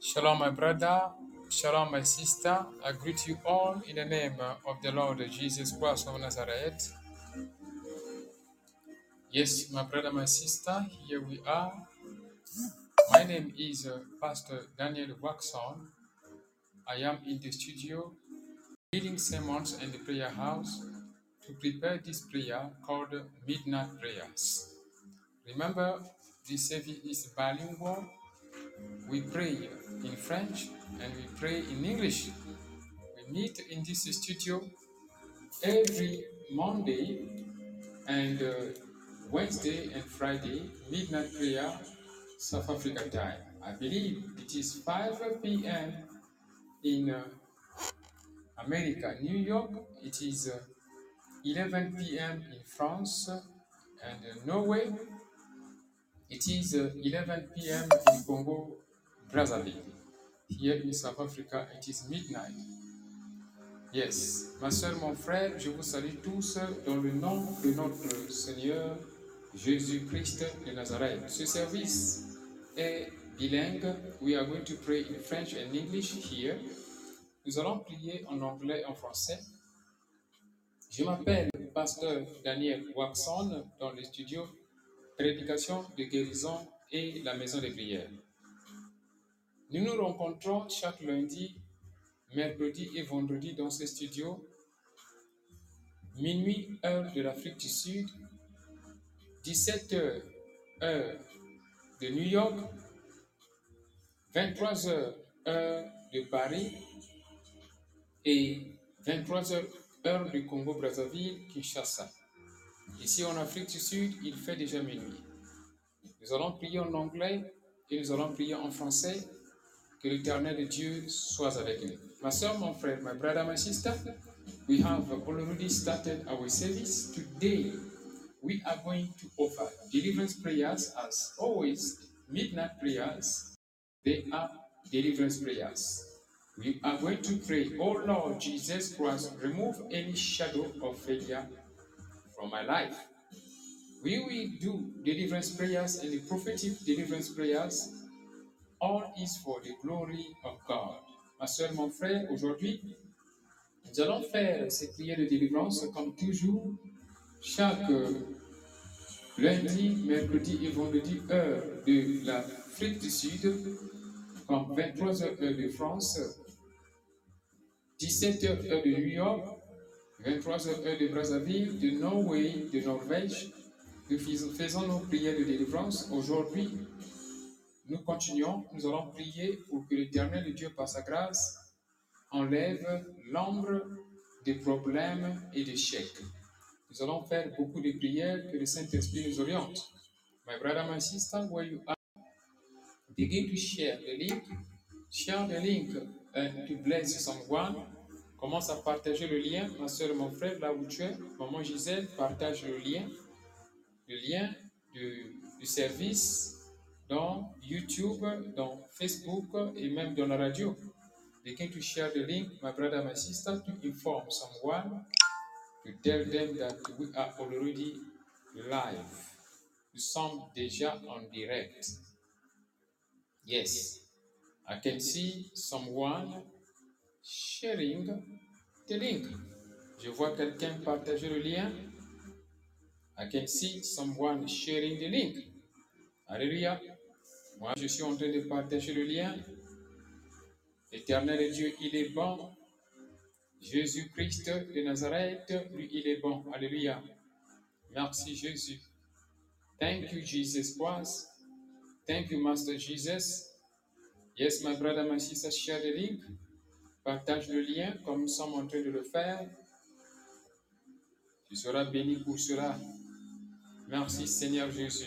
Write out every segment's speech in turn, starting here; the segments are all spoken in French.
Shalom, my brother. Shalom, my sister. I greet you all in the name of the Lord Jesus Christ of Nazareth. Yes, my brother, my sister, here we are. My name is Pastor Daniel Waxon. I am in the studio leading sermons in the prayer house to prepare this prayer called Midnight Prayers. Remember, this service is bilingual. We pray in French and we pray in English. We meet in this studio every Monday and Wednesday and Friday, midnight prayer, South Africa time. I believe it is 5 p.m. in America, New York. It is 11 p.m. in France and Norway. It is 11 p.m. in Congo, Brazzaville. Here in South Africa, it is midnight. Yes, ma soeur, mon frère, je vous salue tous dans le nom de notre Seigneur Jésus-Christ de Nazareth. Ce service est bilingue. We are going to pray in French and English here. Nous allons prier en anglais et en français. Je m'appelle Pasteur Daniel Waxon dans le studio Prédication de guérison et la maison de prière. Nous nous rencontrons chaque lundi, mercredi et vendredi dans ce studio. Minuit, heure de l'Afrique du Sud, 17h, heure de New York, 23h, heure de Paris et 23h, heure du Congo-Brazzaville, Kinshasa. Ici en Afrique du Sud, il fait déjà minuit. Nous allons prier en anglais et nous allons prier en français. Que l'Éternel Dieu soit avec nous. Ma soeur, mon frère, my brother, my sister, we have already started our service. Today, we are going to offer deliverance prayers as always, midnight prayers. They are deliverance prayers. We are going to pray, oh Lord Jesus Christ, remove any shadow of failure from my life. We will do deliverance prayers and the prophetic deliverance prayers. All is for the glory of God. Ma soeur, mon frère, aujourd'hui, nous allons faire ces prières de délivrance comme toujours, chaque lundi, mercredi et vendredi, heure de l'Afrique du Sud, comme 23h heure de France, 17h heure de New York, 23h heure de Brazzaville, de Norway, de Norvège. Nous faisons nos prières de délivrance. Aujourd'hui, nous continuons, nous allons prier pour que l'Éternel Dieu, par sa grâce, enlève l'ombre des problèmes et des chèques. Nous allons faire beaucoup de prières, que le Saint-Esprit nous oriente. My brother, my sister, where you are, begin to share the link. Share the link to bless someone. Commence à partager le lien. Ma soeur, mon frère, là où tu es, maman Gisèle, partage le lien du service dans YouTube, dans Facebook et même dans la radio. Begin to share the link, my brother, my sister, to inform someone, to tell them that we are already live. Nous sommes déjà en direct. Yes, I can see someone sharing the link. Je vois quelqu'un partager le lien. I can see someone sharing the link. Alléluia. Moi, je suis en train de partager le lien. Éternel Dieu, il est bon. Jésus-Christ de Nazareth, lui, il est bon. Alléluia. Merci, Jésus. Thank you, Jesus Christ. Thank you, Master Jesus. Yes, my brother, my sister, share the link. Partage le lien comme nous sommes en train de le faire. Tu seras béni pour cela. Merci, Seigneur Jésus.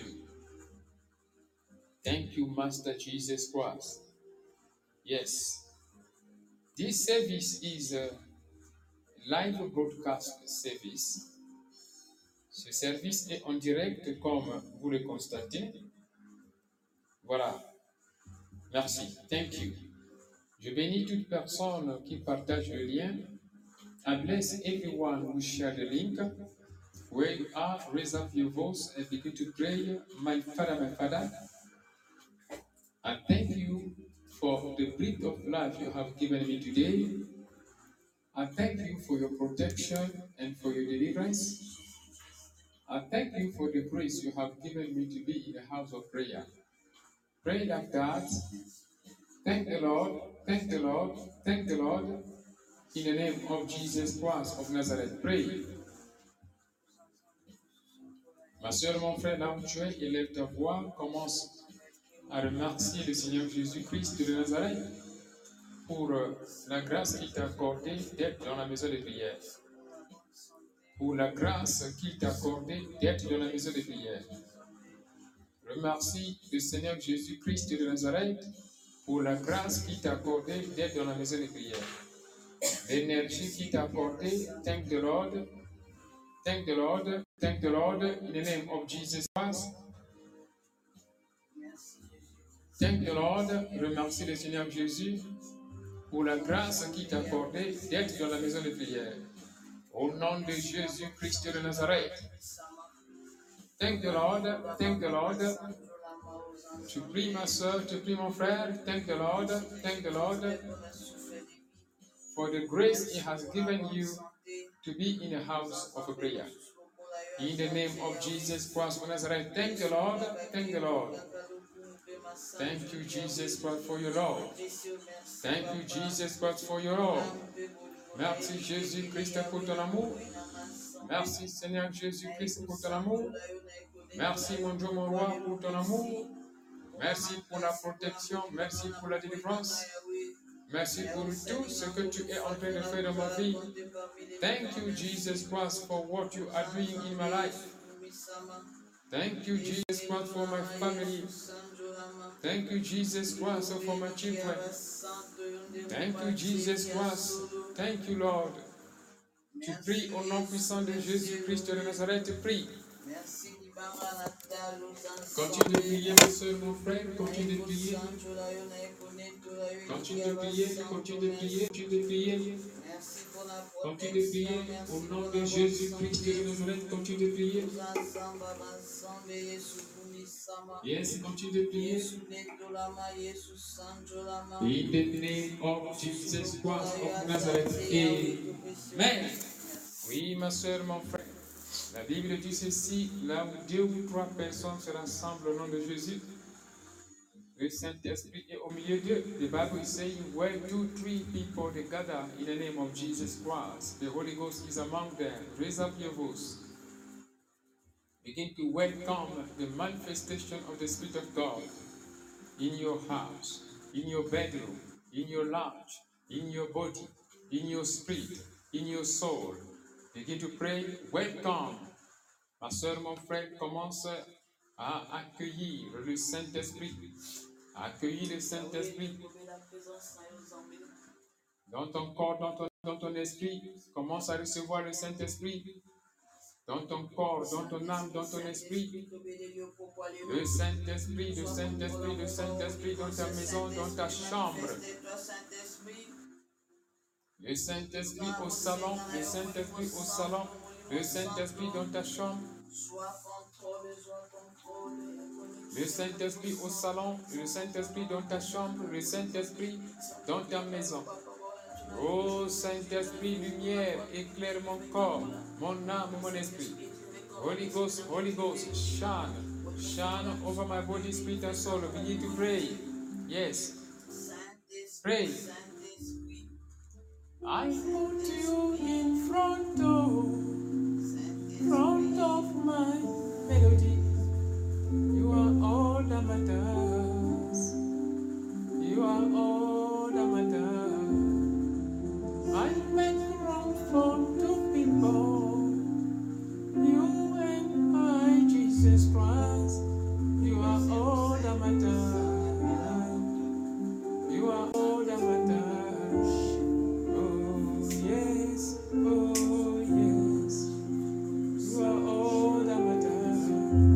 Thank you, Master Jesus Christ. Yes. This service is a live broadcast service. Ce service est en direct comme vous le constatez. Voilà. Merci. Thank you. Je bénis toute personne qui partage le lien. I bless everyone who share the link. Where you are, raise up your voice and begin to pray. My Father, I thank you for the breath of life you have given me today. I thank you for your protection and for your deliverance. I thank you for the grace you have given me to be in the house of prayer. Pray like that. Thank the Lord, thank the Lord, thank the Lord. In the name of Jesus Christ of Nazareth, pray. Ma soeur, mon frère, là où tu es, élève ta voix, commence à remercier le Seigneur Jésus-Christ de Nazareth pour la grâce qu'il t'a accordée d'être dans la maison de prière. Pour la grâce qu'il t'a accordée d'être dans la maison de prière. Remercie le Seigneur Jésus-Christ de Nazareth pour la grâce qu'il t'a accordée d'être dans la maison de prière. L'énergie qu'il t'a accordée, thank the Lord, thank the Lord, thank the Lord in the name of Jesus Christ. Thank the Lord, remercie le Seigneur Jésus pour la grâce qu'il t'a accordée d'être dans la maison de prière. Au nom de Jésus-Christ de Nazareth. Thank the Lord, thank the Lord. Tu pries ma soeur, tu pries mon frère. Thank the Lord for the grace He has given you to be in a house of prayer. In the name of Jesus Christ of Nazareth. Thank the Lord, thank the Lord. Thank you, Jesus Christ, for your love. Thank you, Jesus Christ, for your love. Merci, Jésus-Christ, pour ton amour. Merci, Seigneur Jésus-Christ, pour ton amour. Merci, mon Dieu, mon roi, pour ton amour. Merci pour la protection. Merci pour la délivrance. Merci pour tout ce que tu es en train de faire dans ma vie. Thank you, Jesus Christ, for what you are doing in my life. Thank you, Jesus Christ, for my family. Thank you, Jesus Christ, for my children. Thank you, Jesus Christ. Thank you, Lord. Tu pries au nom puissant de Jésus-Christ de Nazareth, prie. Continue de prier, ma soeur, mon frère, continue de prier. Continue de prier, continue de prier, continue de prier. Continue de prier au nom de Jésus-Christ de Nazareth, continue de prier. Yes, continue de prier. In the name of Jesus Christ of Nazareth. Amen. Oui, ma soeur, mon frère. La Bible dit ceci, là où 2 ou 3 personnes se rassemblent au nom de Jésus, le Saint-Esprit est au milieu d'eux. The Bible is saying, where 2, 3 people they gather in the name of Jesus Christ, the Holy Ghost is among them. Raise up your voice. Begin to welcome the manifestation of the Spirit of God in your house, in your bedroom, in your lounge, in your body, in your spirit, in your soul. Begin to pray, welcome. Ma soeur, mon frère, commence à accueillir le Saint-Esprit. Accueillir le Saint-Esprit dans ton corps, dans ton esprit. Commence à recevoir le Saint-Esprit dans ton corps, dans ton âme, dans ton esprit. Le Saint-Esprit, le Saint-Esprit, le Saint-Esprit dans ta maison, dans ta chambre. Le Saint-Esprit au salon, le Saint-Esprit au salon, le Saint-Esprit dans ta chambre. Le Saint-Esprit au salon, le Saint-Esprit dans ta chambre, le Saint-Esprit dans ta maison. Oh Saint-Esprit, lumière, éclaire mon corps, mon âme, mon esprit. Holy Ghost, shine over my body, spirit and soul. We need to pray. Yes. Pray. I put you in front of my melody. You are all that matters. You are all that matters. I went wrong for 2 people. You and I, Jesus Christ. You are all that matters. You are all that matters. Oh yes, oh yes. You are all that matters.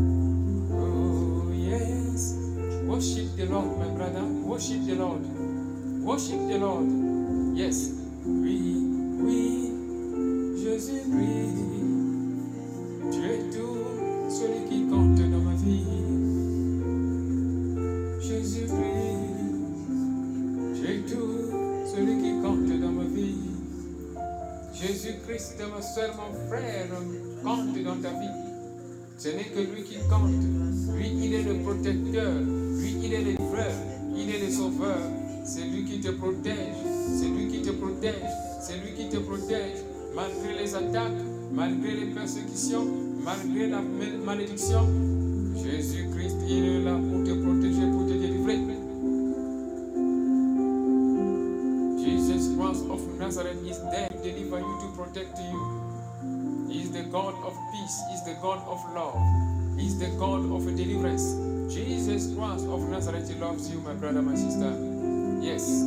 Oh yes. Worship the Lord, my brother. Worship the Lord. Worship the Lord. Yes. Oui, Jésus-Christ, tu es tout celui qui compte dans ma vie. Jésus-Christ, Jésus-Christ, ma soeur, mon frère, compte dans ta vie. Ce n'est que lui qui compte. Lui, il est le protecteur. Lui, il est le livreur. Il est le sauveur. C'est lui qui te protège. C'est lui qui te protège. C'est lui qui te protège. Malgré les attaques, malgré les persécutions, malgré la malédiction, Jésus-Christ, il est là pour te protéger, pour te délivrer. Jesus Christ of Nazareth is there to deliver you, to protect you. He is the God of peace. He is the God of love. He is the God of deliverance. Jesus Christ of Nazareth, he loves you, my brother, my sister. Yes.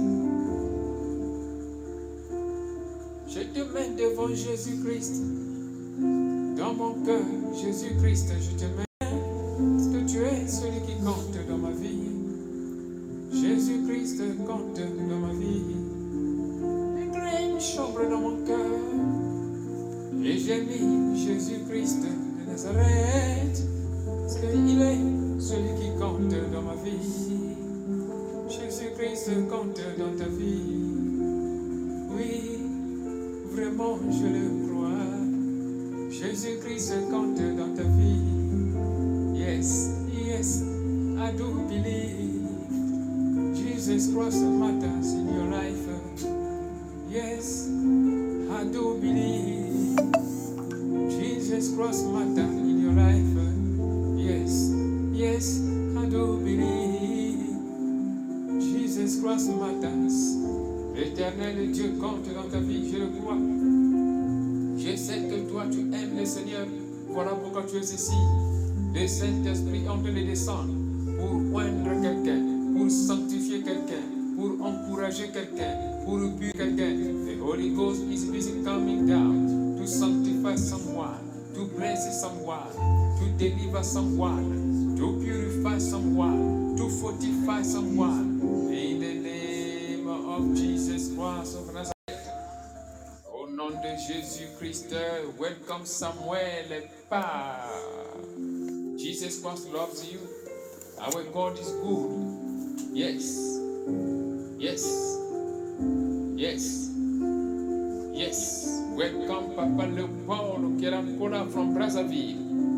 Je te mets devant Jésus-Christ. Dans mon cœur, Jésus-Christ, je te mets. Parce que tu es celui qui compte dans ma vie. Jésus-Christ compte dans ma vie. Il crée une chambre dans mon cœur. Et j'ai mis Jésus-Christ de Nazareth. Parce qu'il est celui qui compte dans ma vie. Jésus-Christ compte dans ta vie. Oui, vraiment je le crois. Jésus-Christ compte dans ta vie. Yes, yes, I do believe. Jesus Christ matters in your life. Yes, I do believe. Jesus Christ matters in your life. Yes, yes, I do believe. Jesus Christ matters. L'Éternel Dieu compte dans ta vie, je le crois. Je sais que toi tu aimes le Seigneur. Voilà pourquoi tu es ici. Le Saint-Esprit en train de descendre pour oindre quelqu'un, pour sanctifier quelqu'un, pour encourager quelqu'un, pour purifier quelqu'un. The Holy Ghost is busy coming down to sanctify someone, to bless someone, to deliver someone, to purify someone, to fortify someone. In the name of Jesus Christ of Nazareth. Au nom de Jésus-Christ, welcome Samuel Par. Jesus Christ loves you. Our God is good. Yes. Yes. Yes. Yes. Welcome Papa Leopold Keramkola from Brazzaville.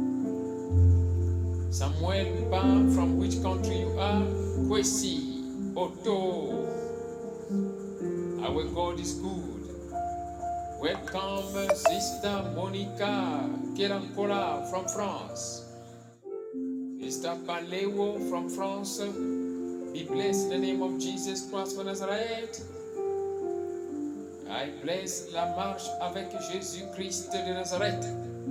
Samuel Pan, from which country you are? Kwesi. Otto. Our God is good. Welcome Sister Monica Keramkola from France. Sister Paleo from France, be blessed in the name of Jesus Christ of Nazareth. I bless la marche avec Jésus-Christ de Nazareth.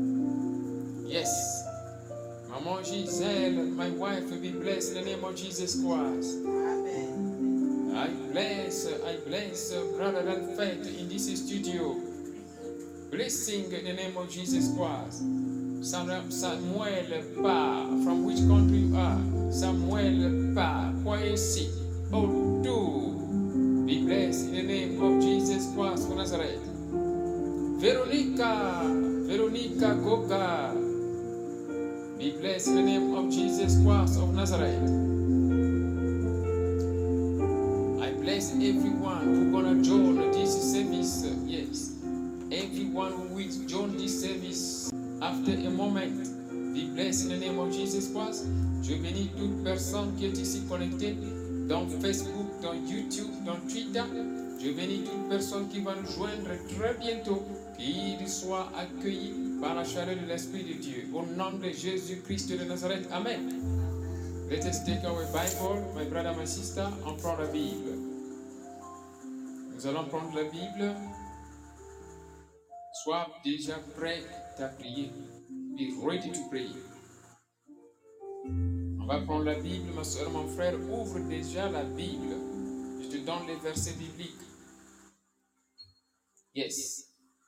Yes. Maman Giselle, my wife, be blessed in the name of Jesus Christ. Amen. I bless Brother Alfred in this studio. Blessing in the name of Jesus Christ. Samuel Pa, from which country you are? Samuel Pa, Kwesi, Odu. Be blessed in the name of Jesus Christ of Nazareth. Veronica Goga. Be blessed in the name of Jesus Christ of Nazareth. I bless everyone who's gonna join this service. Yes. Everyone who will join this service after a moment, be blessed in the name of Jesus Christ. Je bénis toute personne qui est ici connectée dans Facebook, dans YouTube, dans Twitter. Je bénis toute personne qui va nous joindre très bientôt, qu'il soit accueilli par la chaleur de l'Esprit de Dieu. Au nom de Jésus-Christ de Nazareth. Amen. Let us take our Bible, my brother, my sister, on prend la Bible. Nous allons prendre la Bible. Sois déjà prêt à prier. Be ready to pray. On va prendre la Bible, ma soeur, mon frère. Ouvre déjà la Bible. Je te donne les versets bibliques. Yes.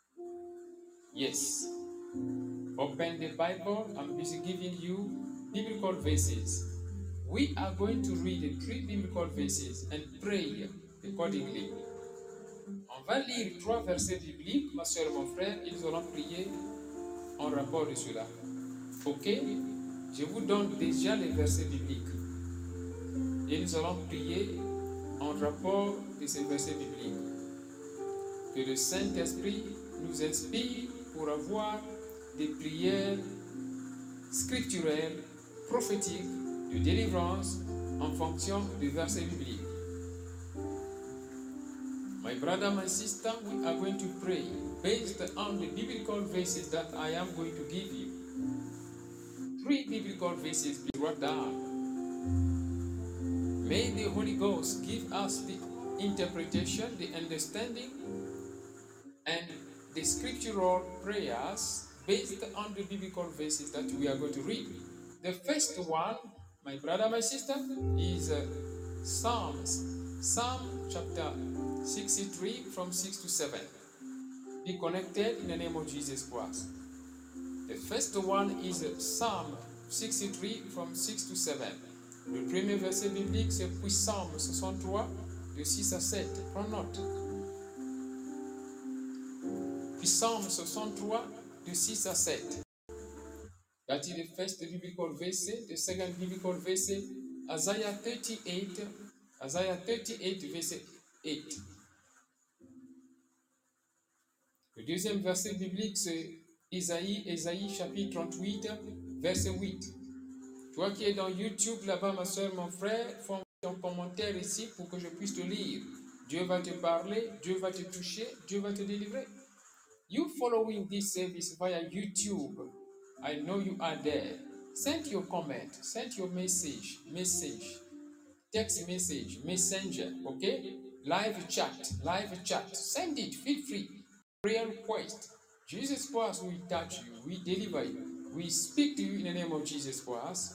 Yes. Open the Bible. I'm busy giving you biblical verses. We are going to read 3 biblical verses and pray accordingly. On va lire 3 versets bibliques, ma soeur, mon frère, et nous allons prier en rapport de cela. Ok? Je vous donne déjà les versets bibliques. Et nous allons prier en rapport de ces versets bibliques. Que le Saint-Esprit nous inspire pour avoir des prières scripturelles, prophétiques, de délivrance en fonction des versets bibliques. My brother, my sister, we are going to pray based on the biblical verses that I am going to give you. 3 biblical verses be wrote down. May the Holy Ghost give us the interpretation, the understanding, and the scriptural prayers based on the biblical verses that we are going to read. The first one, my brother, my sister, is Psalms. Psalm chapter 63 from 6 to 7. Be connected in the name of Jesus Christ. The first one is Psalm 63 from 6 to 7. Le premier verset biblique, c'est puis Psalm 63 de 6 à 7. Prends note. Puis Psalm 63 de 6 à 7. That is the first biblical verse. The second biblical verse, Isaiah 38 verset 8. Le deuxième verset biblique, c'est Ésaïe chapitre 38, verset 8. Toi qui es dans YouTube, là-bas, ma soeur, mon frère, fais ton commentaire ici pour que je puisse te lire. Dieu va te parler, Dieu va te toucher, Dieu va te délivrer. You following this service via YouTube, I know you are there. Send your comment, send your message, text message, messenger, okay? Live chat, send it, feel free. Prayer request. Jesus Christ will touch you, we deliver you, we speak to you in the name of Jesus Christ.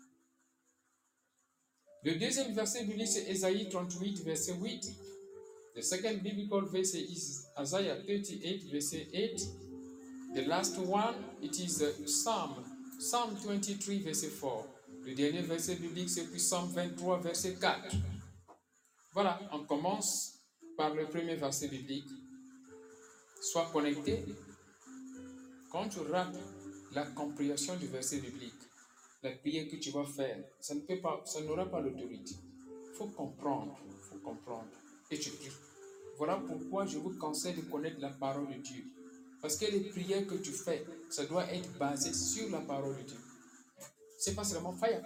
Le deuxième verset biblique, c'est Ésaïe 38, verset 8. The second biblical verse is Isaiah 38, verset 8. The last one, it is Psalm 23, verset 4. Le dernier verset biblique, c'est puis Psalm 23, verset 4. Voilà, on commence par le premier verset biblique. Sois connecté. Quand tu rates la compréhension du verset biblique, la prière que tu vas faire, ça n'aura pas l'autorité. Il faut comprendre. Et tu pries. Voilà pourquoi je vous conseille de connaître la parole de Dieu. Parce que les prières que tu fais, ça doit être basé sur la parole de Dieu. C'est pas seulement fire.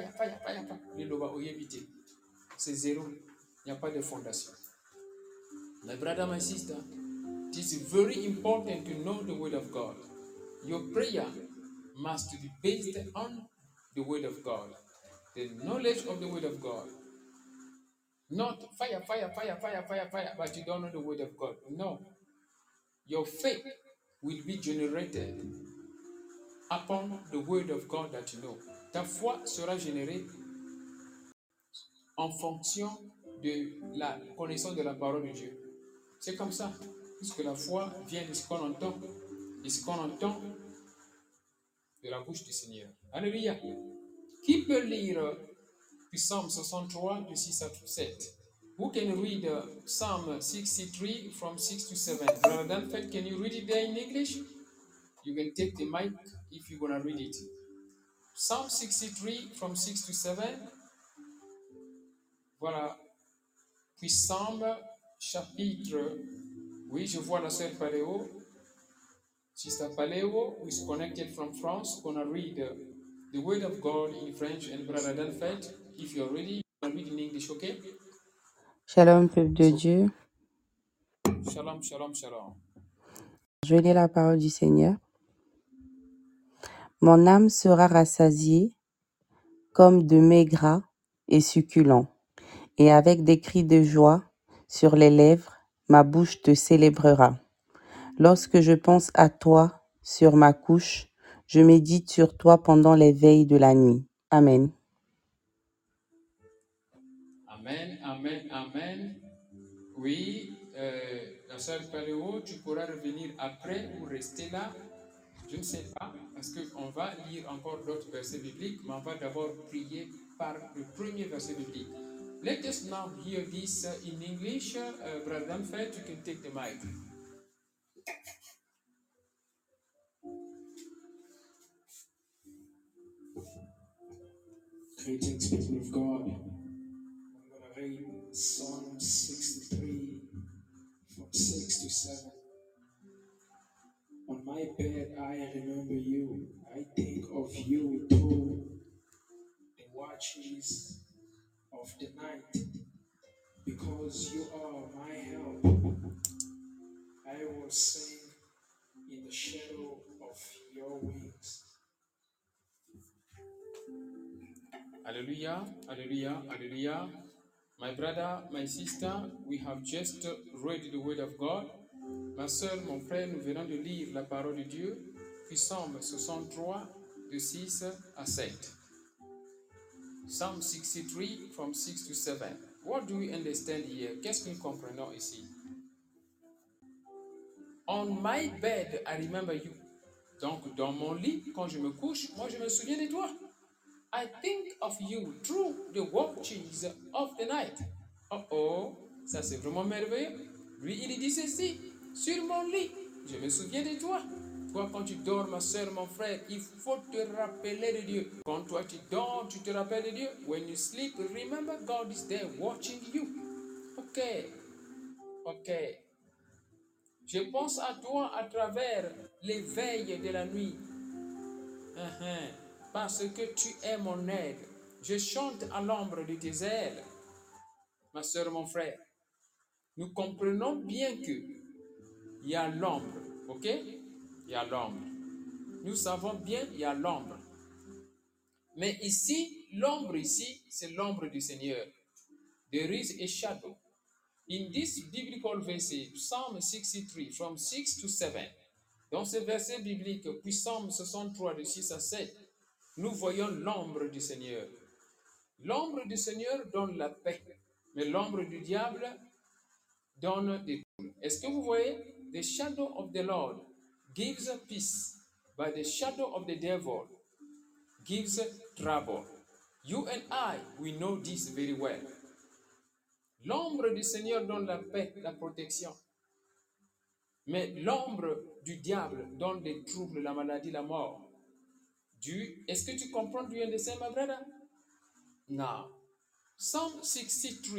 C'est zéro. Il n'y a pas de fondation. My brother, my sister, it is very important to know the word of God. Your prayer must be based on the word of God. The knowledge of the word of God. Not fire, but you don't know the word of God. No. Your faith will be generated upon the word of God that you know. Ta foi sera générée en fonction de la connaissance de la parole de Dieu. C'est comme ça. Puisque la foi vient de ce qu'on entend. Et ce qu'on entend de la bouche du Seigneur. Alléluia. Qui peut lire Psalm 63 de 6 à 7? Who can read Psalm 63 from 6 to 7? Brother Danfeld, can you read it there in English? You can take the mic if you're going to read it. Psalm 63 from 6 to 7. Voilà. Puis Psalm chapitre. Oui, je vois la sœur Paléo. Sister Paléo, who is connected from France, going to read the word of God in French. And Brother Danfeld, if you're ready, you can read in English, okay? Shalom, peuple de Dieu. Shalom. Je lis la parole du Seigneur. Mon âme sera rassasiée comme de mets gras et succulents, et avec des cris de joie sur les lèvres, ma bouche te célébrera. Lorsque je pense à toi sur ma couche, je médite sur toi pendant les veilles de la nuit. Amen. Amen. Oui, la sœur Paléo, tu pourras revenir après ou rester là. Je ne sais pas, parce qu'on va lire encore d'autres versets bibliques, mais on va d'abord prier par le premier verset biblique. Let us now hear this in English. Brother Danfeld, you can take the mic. Greetings, people of God. I'm going to read Psalm 63 from 6 to 7. my bed, I remember you. I think of you through the watches of the night. Because you are my help, I will sing in the shadow of your wings. Hallelujah, hallelujah, hallelujah. My brother, my sister, we have just read the word of God. Ma soeur, mon frère, nous venons de lire la parole de Dieu, puis Psaume 63, de 6 à 7. Psalm 63, from 6 to 7. What do we understand here? Qu'est-ce que nous comprenons ici? On my bed, I remember you. Donc, dans mon lit, quand je me couche, moi, je me souviens de toi. I think of you through the watches of the night. Oh oh, ça c'est vraiment merveilleux. Lui, il dit ceci, sur mon lit, je me souviens de toi. Toi, quand tu dors, ma soeur, mon frère, il faut te rappeler de Dieu. Quand toi, tu dors, tu te rappelles de Dieu. When you sleep, remember God is there watching you. Ok, ok. Je pense à toi à travers les veilles de la nuit. Parce que tu es mon aide. Je chante à l'ombre de tes ailes. Ma soeur, mon frère, nous comprenons bien que il y a l'ombre, ok? Il y a l'ombre. Nous savons bien il y a l'ombre. Mais ici, l'ombre ici, c'est l'ombre du Seigneur. There is a shadow. In this biblical verse, Psalm 63, from 6 to 7, dans ce verset biblique, puis Psalm 63, de 6 à 7, nous voyons l'ombre du Seigneur. L'ombre du Seigneur donne la paix, mais l'ombre du diable donne des troubles. Est-ce que vous voyez? The shadow of the Lord gives peace, but the shadow of the devil gives trouble. You and I, we know this very well. L'ombre du Seigneur donne la paix, la protection. Mais l'ombre du diable donne des troubles, la maladie, la mort. Est-ce que tu comprends du dessin, ma brother? Now, Psalm 63,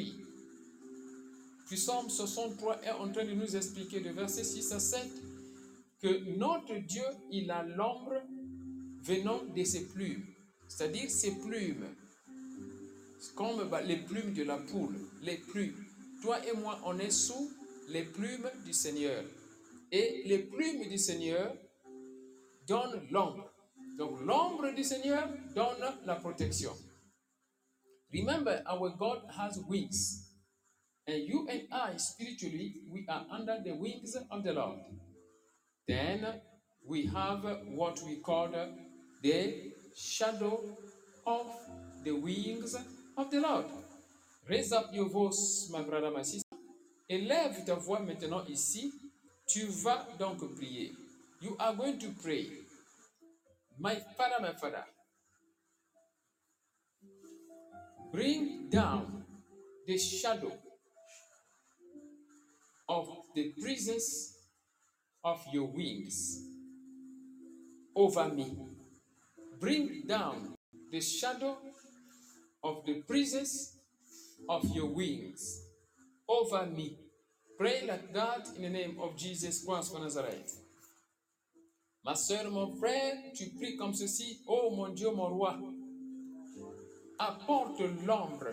puis Psalm 63 est en train de nous expliquer de versets 6 à 7 que notre Dieu, il a l'ombre venant de ses plumes. C'est-à-dire ses plumes. Comme les plumes de la poule, les plumes. Toi et moi, on est sous les plumes du Seigneur. Et les plumes du Seigneur donnent l'ombre. Donc l'ombre du Seigneur donne la protection. Remember, our God has wings. And you and I, spiritually, we are under the wings of the Lord. Then we have what we call the shadow of the wings of the Lord. Raise up your voice, my brother, my sister. Élève ta voix maintenant ici. Tu vas donc prier. You are going to pray. My father, bring down the shadow of the presence of your wings over me. Bring down the shadow of the presence of your wings over me. Pray like that in the name of Jesus Christ of Nazareth. Ma soeur, mon frère, tu pries comme ceci. Oh mon Dieu, mon roi, apporte l'ombre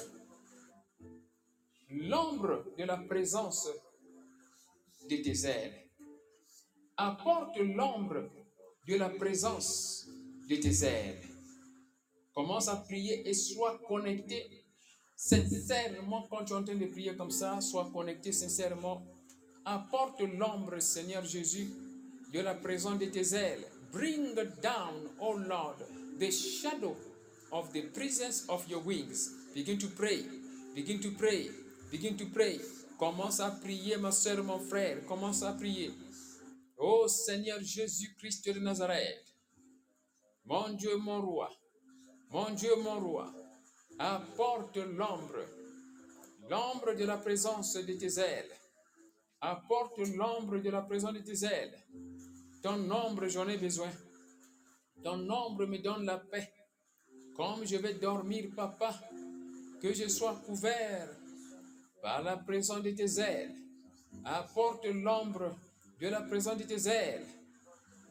de la présence de tes ailes. Apporte l'ombre de la présence de tes ailes. Commence à prier et sois connecté sincèrement. Quand tu es en train de prier comme ça, sois connecté sincèrement. Apporte l'ombre, Seigneur Jésus, de la présence de tes ailes. Bring down, oh Lord, the shadow of the presence of your wings. Begin to pray. Begin to pray. Begin to pray. Commence à prier, ma soeur, mon frère. Commence à prier. Oh Seigneur Jésus-Christ de Nazareth. Mon Dieu, mon roi. Mon Dieu, mon roi. Apporte l'ombre de la présence de tes ailes. Apporte l'ombre de la présence de tes ailes. Ton ombre, j'en ai besoin. Ton ombre me donne la paix. Comme je vais dormir, papa, que je sois couvert par la présence de tes ailes. Apporte l'ombre de la présence de tes ailes.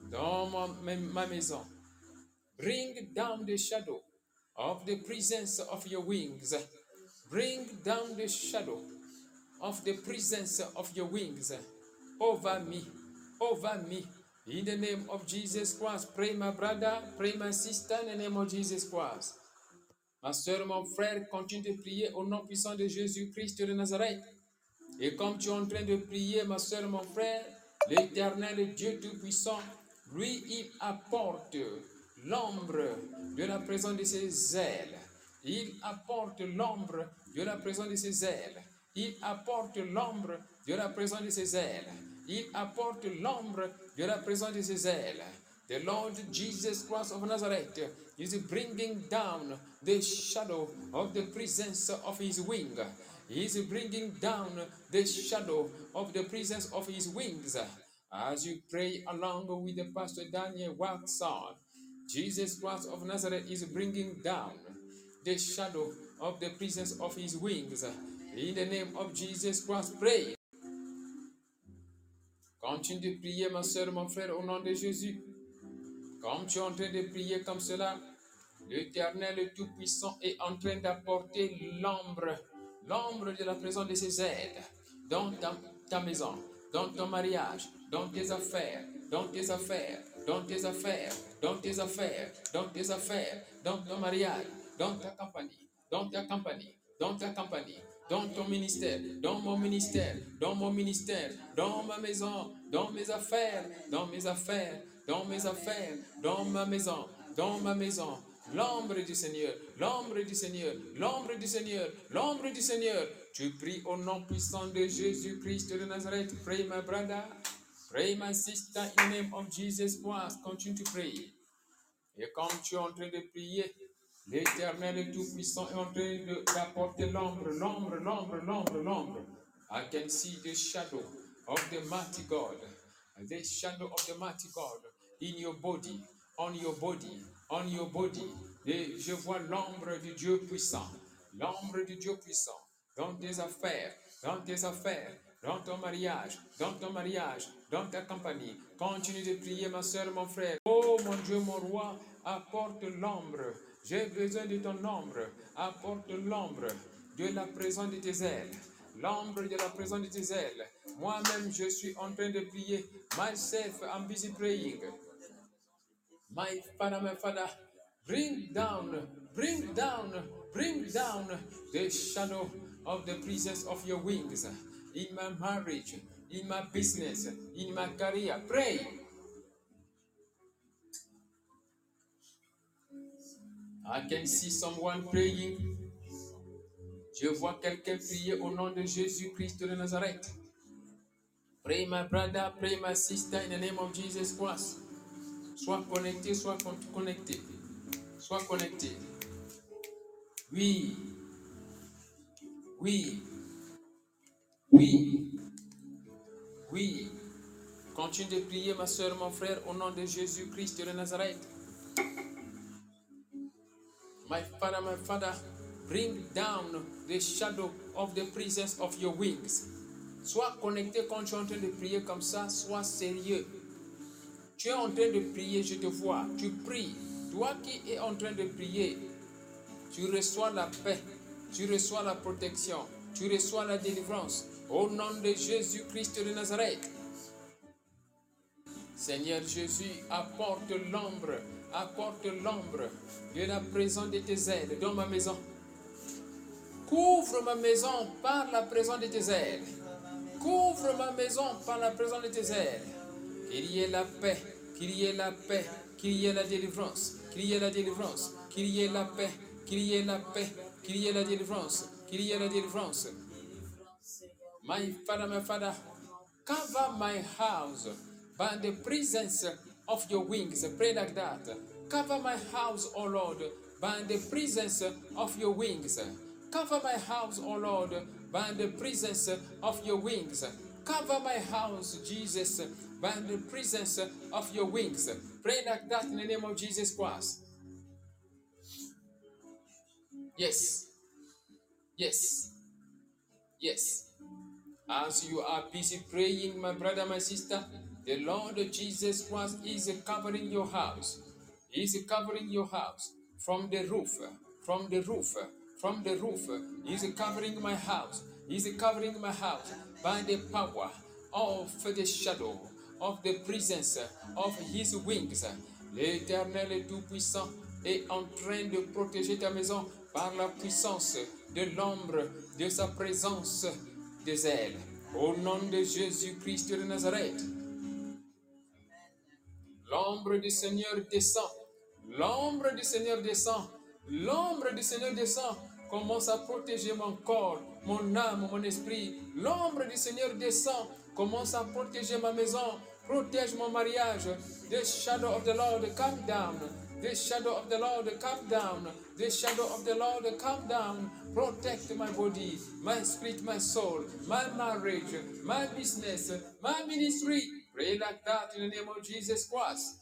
dans ma maison. Bring down the shadow of the presence of your wings. Bring down the shadow of the presence of your wings over me, over me. In the name of Jesus Christ, pray my brother, pray my sister, in the name of Jesus Christ. Ma soeur, mon frère, continue de prier au nom puissant de Jésus-Christ de Nazareth. Et comme tu es en train de prier, ma soeur, mon frère, l'Éternel Dieu Tout-Puissant, lui, il apporte l'ombre de la présence de ses ailes. Il apporte l'ombre de la présence de ses ailes. Il apporte l'ombre de la présence de ses ailes. Il apporte l'ombre de la présence de ses ailes. The Lord Jesus Christ of Nazareth is bringing down the shadow of the presence of his wing. He is bringing down the shadow of the presence of his wings. As you pray along with the Pastor Daniel Watson, Jesus Christ of Nazareth is bringing down the shadow of the presence of his wings. In the name of Jesus Christ, pray. Continue de prier, ma soeur, mon frère, au nom de Jésus. Comme tu es en train de prier comme cela, l'Éternel le Tout-Puissant est en train d'apporter l'ombre de la présence de ses aides dans ta maison, dans ton mariage, dans tes affaires, dans tes affaires, dans tes affaires, dans tes affaires, dans tes affaires, dans ton mariage, dans ta compagnie, dans ta compagnie, dans ta compagnie, dans ton ministère, dans mon ministère, dans mon ministère, dans ma maison, dans mes affaires, dans mes affaires, dans mes affaires, dans ma maison, dans ma maison. L'ombre du Seigneur, l'ombre du Seigneur, l'ombre du Seigneur, l'ombre du Seigneur. Tu pries au nom puissant de Jésus-Christ de Nazareth. Pray, my brother. Pray, my sister, in the name of Jesus Christ. Continue to pray. Et comme tu es en train de prier, l'Éternel Tout-Puissant est en train d'apporter l'ombre. I can see the shadow of the mighty God. The shadow of the mighty God in your body, on your body, on your body. Et je vois l'ombre du Dieu puissant. L'ombre du Dieu puissant dans tes affaires, dans tes affaires, dans ton mariage, dans ta compagnie. Continue de prier, ma soeur, mon frère. Oh mon Dieu, mon roi, apporte l'ombre. J'ai besoin de ton ombre. Apporte l'ombre de la présence de tes ailes. L'ombre de la présence de tes ailes. Moi-même, je suis en train de prier. Myself, I'm busy praying. My Father, bring down the shadow of the presence of your wings in my marriage, in my business, in my career. Pray. I can see someone praying. Je vois quelqu'un prier au nom de Jésus-Christ de Nazareth. Pray, my brother, pray, my sister, in the name of Jesus Christ. Sois connecté, sois connecté. Sois connecté. Oui. Continue de prier, ma soeur, mon frère, au nom de Jésus-Christ de Nazareth. My Father, bring down the shadow of the presence of your wings. Sois connecté quand tu es en train de prier comme ça, sois sérieux. Tu es en train de prier, je te vois, tu pries. Toi qui es en train de prier, tu reçois la paix, tu reçois la protection, tu reçois la délivrance. Au nom de Jésus-Christ de Nazareth. Seigneur Jésus, apporte l'ombre de la présence de tes ailes dans ma maison. Couvre ma maison par la présence de tes ailes. Couvre ma maison par la présence de tes ailes. Qu'il y ait la paix, qu'il y ait la paix, qu'il y ait la délivrance, qu'il y ait la délivrance, qu'il y ait la paix, qu'il y ait la paix, qu'il y ait la délivrance, qu'il y ait la délivrance. My Father, cover my house by the presence of your wings. Pray like that. Cover my house, O Lord, by the presence of your wings. Cover my house, O Lord, by the presence of your wings. Cover my house, Jesus, by the presence of your wings. Pray like that in the name of Jesus Christ. Yes. As you are busy praying, my brother, my sister, The Lord Jesus Christ is covering your house. He is covering your house from the roof, from the roof, from the roof. He is covering my house. He is covering my house by the power of the shadow of the presence of His wings. L'Éternel est tout-puissant est en train de protéger ta maison par la puissance de l'ombre de sa présence des ailes. Au nom de Jésus-Christ de Nazareth, l'ombre du Seigneur descend. L'ombre du Seigneur descend. L'ombre du Seigneur descend. Commence à protéger mon corps, mon âme, mon esprit. L'ombre du Seigneur descend. Commence à protéger ma maison. Protège mon mariage. The shadow of the Lord come down. The shadow of the Lord come down. The shadow of the Lord come down. Protect my body, my spirit, my soul, my marriage, my business, my ministry. Pray like that in the name of Jesus Christ.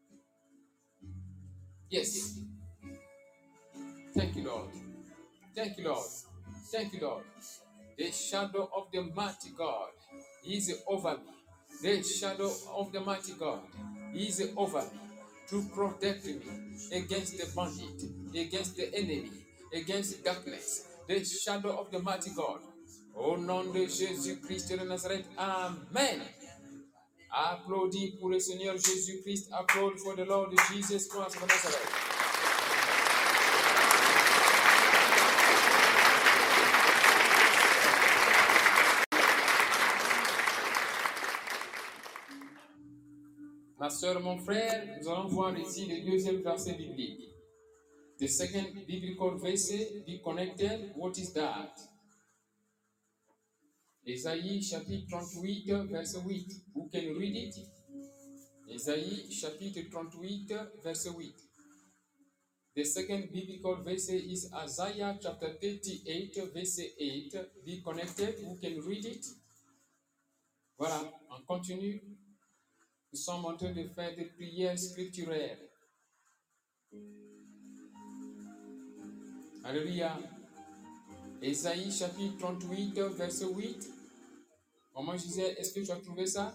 Yes. Thank you, Lord. Thank you, Lord. Thank you, Lord. The shadow of the mighty God is over me. The shadow of the mighty God is over me to protect me against the bandit, against the enemy, against darkness. The shadow of the mighty God. Au nom de Jésus-Christ de Nazareth. Amen. Applaudis pour le Seigneur Jésus-Christ. Applaudis for the Lord Jesus Christ of Nazareth. Ma soeur, mon frère, nous allons voir ici le deuxième verset biblique. The second biblical verse, be connected. What is that? Ésaïe chapitre 38, verset 8. Who can read it? Ésaïe chapitre 38, verset 8. The second biblical verse is Isaiah chapter 38, verset 8. Be connected. Who can read it? Voilà, on continue. Nous sommes en train de faire des prières scripturaires. Alléluia. Ésaïe chapitre 38, verset 8. Comment je disais, est-ce que tu as trouvé ça?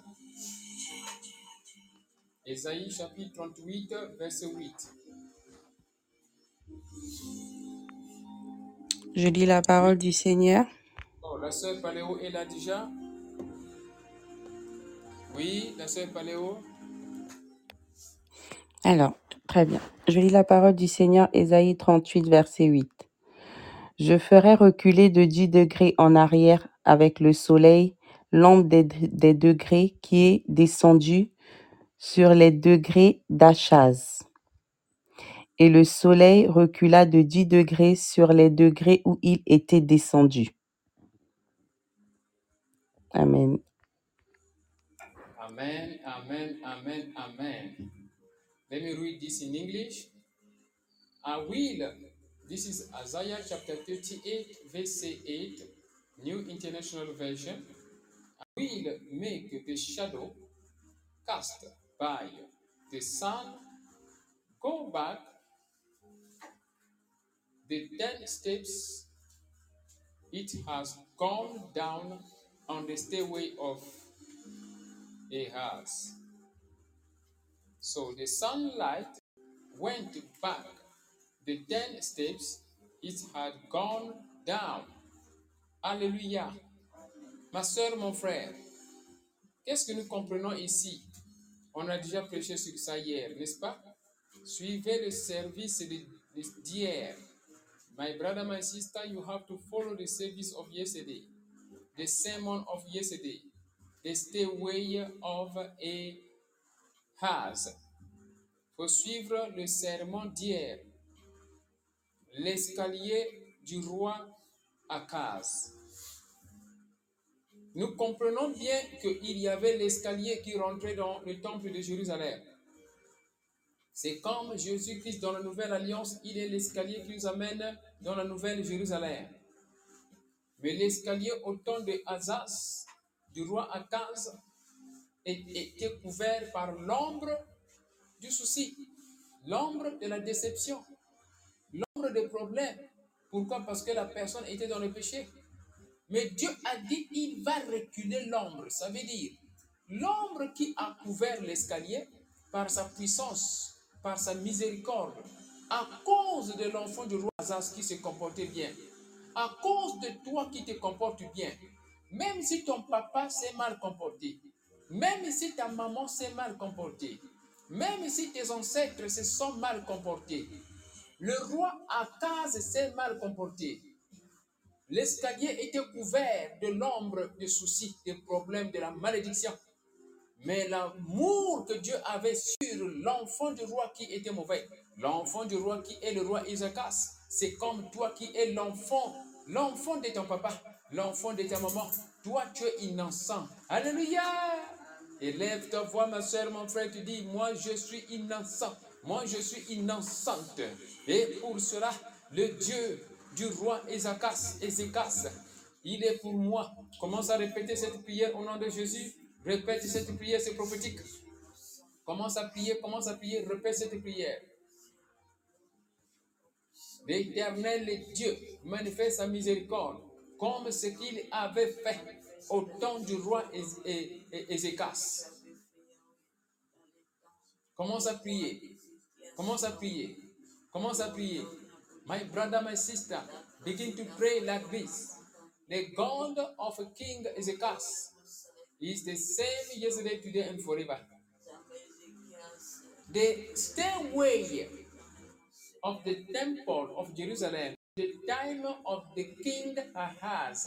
Ésaïe chapitre 38, verset 8. Je lis la parole du Seigneur. Oh, la sœur Paléo est là déjà? Oui, la sœur Paléo. Alors, très bien. Je lis la parole du Seigneur, Ésaïe 38, verset 8. Je ferai reculer de 10 degrés en arrière avec le soleil l'ombre des degrés qui est descendu sur les degrés d'Achaz. Et le soleil recula de 10 degrés sur les degrés où il était descendu. Amen. Amen, amen, amen, amen. Let me read this in English. I will, this is Isaiah chapter 38, verse 8, New International Version. I will make the shadow cast by the sun go back the 10 steps it has gone down on the stairway of Ahaz. So the sunlight went back the 10 steps it had gone down. Alléluia. Ma soeur, mon frère, qu'est-ce que nous comprenons ici? On a déjà prêché sur ça hier, n'est-ce pas? Suivez le service d'hier. My brother, my sister, you have to follow the service of yesterday, the sermon of yesterday, the stairway of Ahaz. Il faut suivre le sermon d'hier, l'escalier du roi Akaz. Nous comprenons bien qu'il y avait l'escalier qui rentrait dans le temple de Jérusalem. C'est comme Jésus-Christ dans la nouvelle alliance, il est l'escalier qui nous amène dans la nouvelle Jérusalem. Mais l'escalier au temps de Azaz, du roi Akaz, était couvert par l'ombre du souci, l'ombre de la déception, l'ombre des problèmes. Pourquoi? Parce que la personne était dans le péché. Mais Dieu a dit, il va reculer l'ombre. Ça veut dire, L'ombre qui a couvert l'escalier par sa puissance, par sa miséricorde, à cause de l'enfant du roi Azaz qui se comportait bien, à cause de toi qui te comportes bien, même si ton papa s'est mal comporté, même si ta maman s'est mal comportée, même si tes ancêtres se sont mal comportés, le roi Akaz s'est mal comporté. L'escalier était couvert de l'ombre des soucis, des problèmes, de la malédiction. Mais l'amour que Dieu avait sur l'enfant du roi qui était mauvais, l'enfant du roi qui est le roi Isakas, c'est comme toi qui es l'enfant de ton papa, l'enfant de ta maman. Toi, tu es innocent. Alléluia! Élève ta voix, ma soeur, mon frère, tu dis, moi je suis innocent, moi je suis innocente. Et pour cela, le Dieu du roi Ézéchias, il est pour moi. Commence à répéter cette prière au nom de Jésus. Répète cette prière, c'est prophétique. Commence à prier, répète cette prière. L'Éternel Dieu manifeste sa miséricorde, comme ce qu'il avait fait au temps du roi Ézéchias. Commence à prier. Commence à prier. Commence à prier. My brother, my sister, begin to pray like this. The God of King Ezekias is the same yesterday, today, and forever. The stairway of the temple of Jerusalem, the time of the king Ahaz,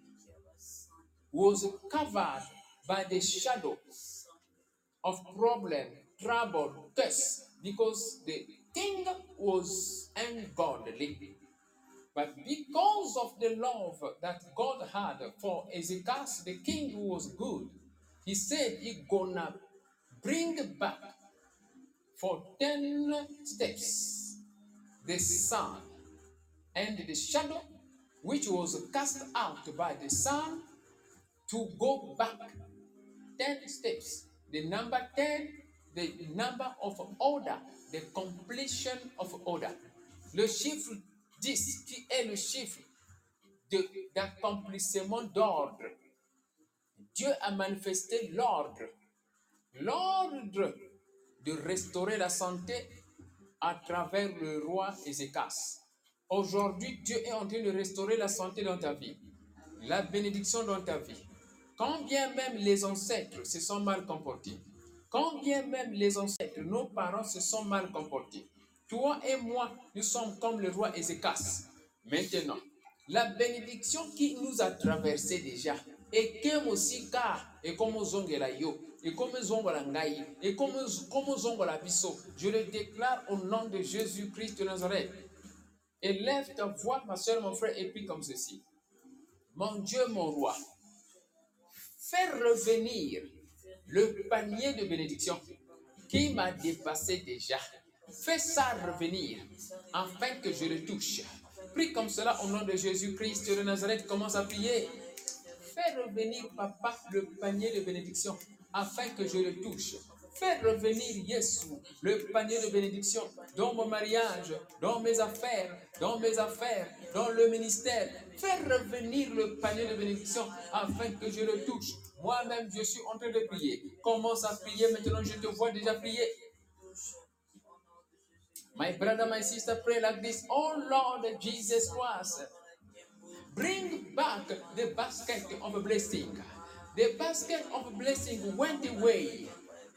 was covered by the shadow of problem, trouble, curse, because the king was ungodly. But because of the love that God had for Ezekias, the king who was good, he said he's gonna bring back for 10 steps the sun and the shadow which was cast out by the sun to go back 10 steps. The number 10, the number of order, the completion of order. Le chiffre 10 qui est le chiffre d'accomplissement d'ordre. Dieu a manifesté l'ordre de restaurer la santé à travers le roi Ézéchias. Aujourd'hui, Dieu est en train de restaurer la santé dans ta vie, la bénédiction dans ta vie. Quand bien même les ancêtres se sont mal comportés, quand bien même les ancêtres, nos parents se sont mal comportés, toi et moi, nous sommes comme le roi Ézéchias. Maintenant, la bénédiction qui nous a traversé déjà, et comme aussi car, et comme zongela yo, et comme zongola ngai, et comme zongola biso, je le déclare au nom de Jésus-Christ de Nazareth. Élève ta voix, ma soeur, mon frère, et puis comme ceci. Mon Dieu, mon roi, fais revenir le panier de bénédiction qui m'a dépassé déjà. Fais ça revenir afin que je le touche. Prie comme cela au nom de Jésus-Christ de Nazareth. Commence à prier. Fais revenir, papa, le panier de bénédiction afin que je le touche. Fais revenir, Jésus, le panier de bénédiction dans mon mariage, dans mes affaires, dans le ministère. Fais revenir le panier de bénédiction afin que je le touche. Moi-même, je suis en train de prier. Commence à prier maintenant, je te vois déjà prier. My brother, my sister, pray like this. Oh Lord Jesus Christ, bring back the basket of blessing. The basket of blessing went away,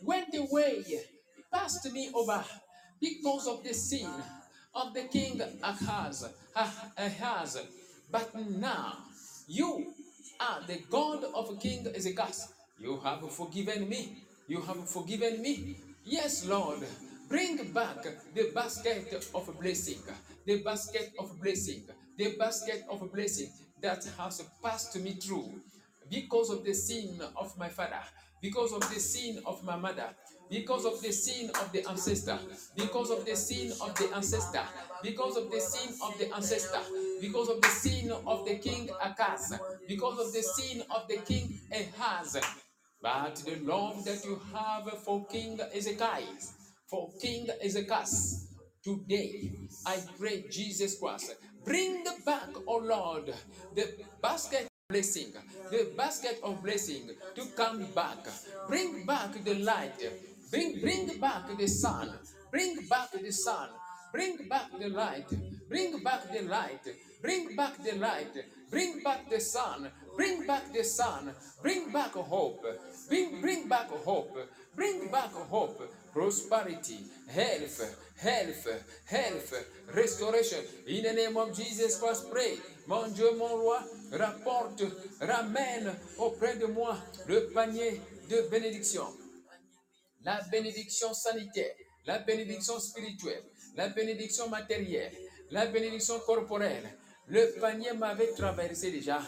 passed me over because of the sin of the king Ahaz. But now you are the God of King Ezekias. You have forgiven me. You have forgiven me. Yes, Lord. Bring back the basket of blessing. The basket of blessing. The basket of blessing that has passed me through because of the sin of my father, because of the sin of my mother, because of the sin of the ancestor, because of the sin of the ancestor, because of the sin of the ancestor, because of the sin of the king Akaz, because of the sin of the king Ahaz. But the love that you have for King Ezekias, for King Ezekias, today I pray, Jesus Christ, bring back, oh Lord, the basket blessing, the basket of blessing to come back. Bring back the light. Bring back the sun. Bring back the sun. Bring back the light. Bring back the light. Bring back the light. Bring back the sun. Bring back the sun. Bring back hope. Bring back hope. Bring back hope. Prosperity, health, restoration. In the name of Jesus Christ, pray. Mon Dieu, mon roi, ramène auprès de moi le panier de bénédiction. La bénédiction sanitaire, la bénédiction spirituelle, la bénédiction matérielle, la bénédiction corporelle. Le panier m'avait traversé déjà.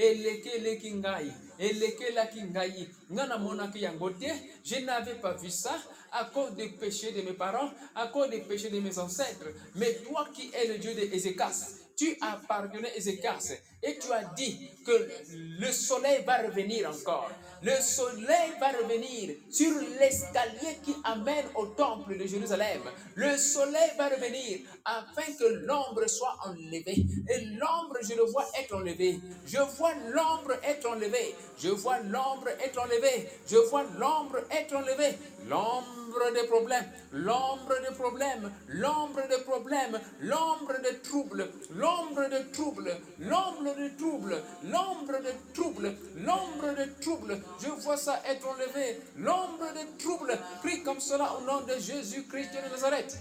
Je n'avais pas vu ça à cause des péchés de mes parents, à cause des péchés de mes ancêtres. Mais toi qui es le Dieu d'Ézéchias, tu as pardonné Ézéchias et tu as dit que le soleil va revenir encore. Le soleil va revenir sur l'escalier qui amène au temple de Jérusalem. Le soleil va revenir afin que l'ombre soit enlevée. Et l'ombre, je le vois être enlevée. Je vois l'ombre être enlevée. Je vois l'ombre être enlevée. Je vois l'ombre être enlevée. L'ombre des problèmes, l'ombre des problèmes, l'ombre des problèmes, l'ombre des troubles, l'ombre des troubles, l'ombre des troubles, l'ombre des troubles, l'ombre des troubles. Je vois ça être enlevé. L'ombre des troubles. Prie comme cela au nom de Jésus-Christ de Nazareth.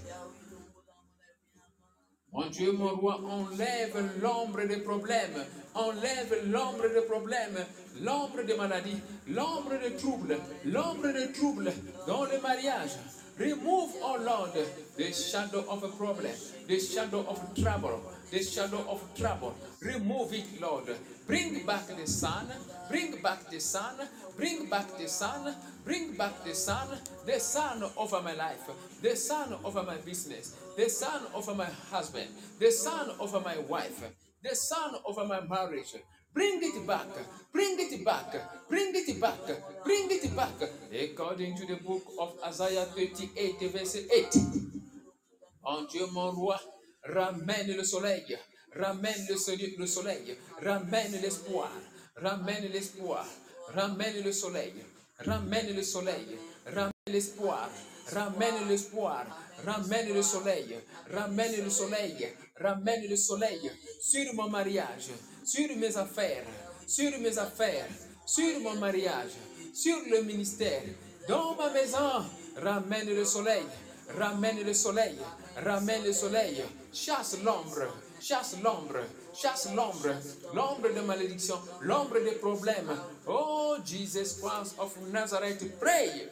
Mon Dieu, mon roi, enlève l'ombre des problèmes, enlève l'ombre des problèmes, l'ombre des maladies, l'ombre des troubles dans le mariage. Remove, oh Lord, the shadow of a problem, the shadow of trouble, the shadow of trouble. Remove it, Lord. Bring back the sun, bring back the sun, bring back the sun, bring back the sun over my life, the sun over my business, the sun over my husband, the sun over my wife, the sun over my marriage. Bring it back, bring it back, bring it back, bring it back. According to the book of Isaiah 38, verset 8. En Dieu, mon roi, ramène le soleil, ramène le soleil, ramène l'espoir, ramène l'espoir, ramène le soleil, ramène le soleil, ramène l'espoir, ramène l'espoir, ramène le soleil, ramène le soleil, ramène le soleil sur mon mariage, sur mes affaires, sur mon mariage, sur le ministère, dans ma maison. Ramène le soleil, ramène le soleil, ramène le soleil. Chasse l'ombre, chasse l'ombre, chasse l'ombre, l'ombre de malédiction, l'ombre des problèmes. Oh, Jesus Christ of Nazareth, pray.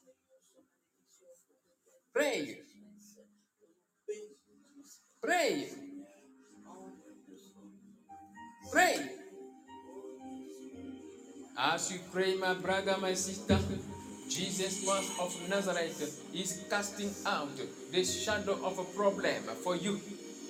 Pray. Pray. Pray. As you pray, my brother, my sister, Jesus Christ of Nazareth is casting out the shadow of a problem for you.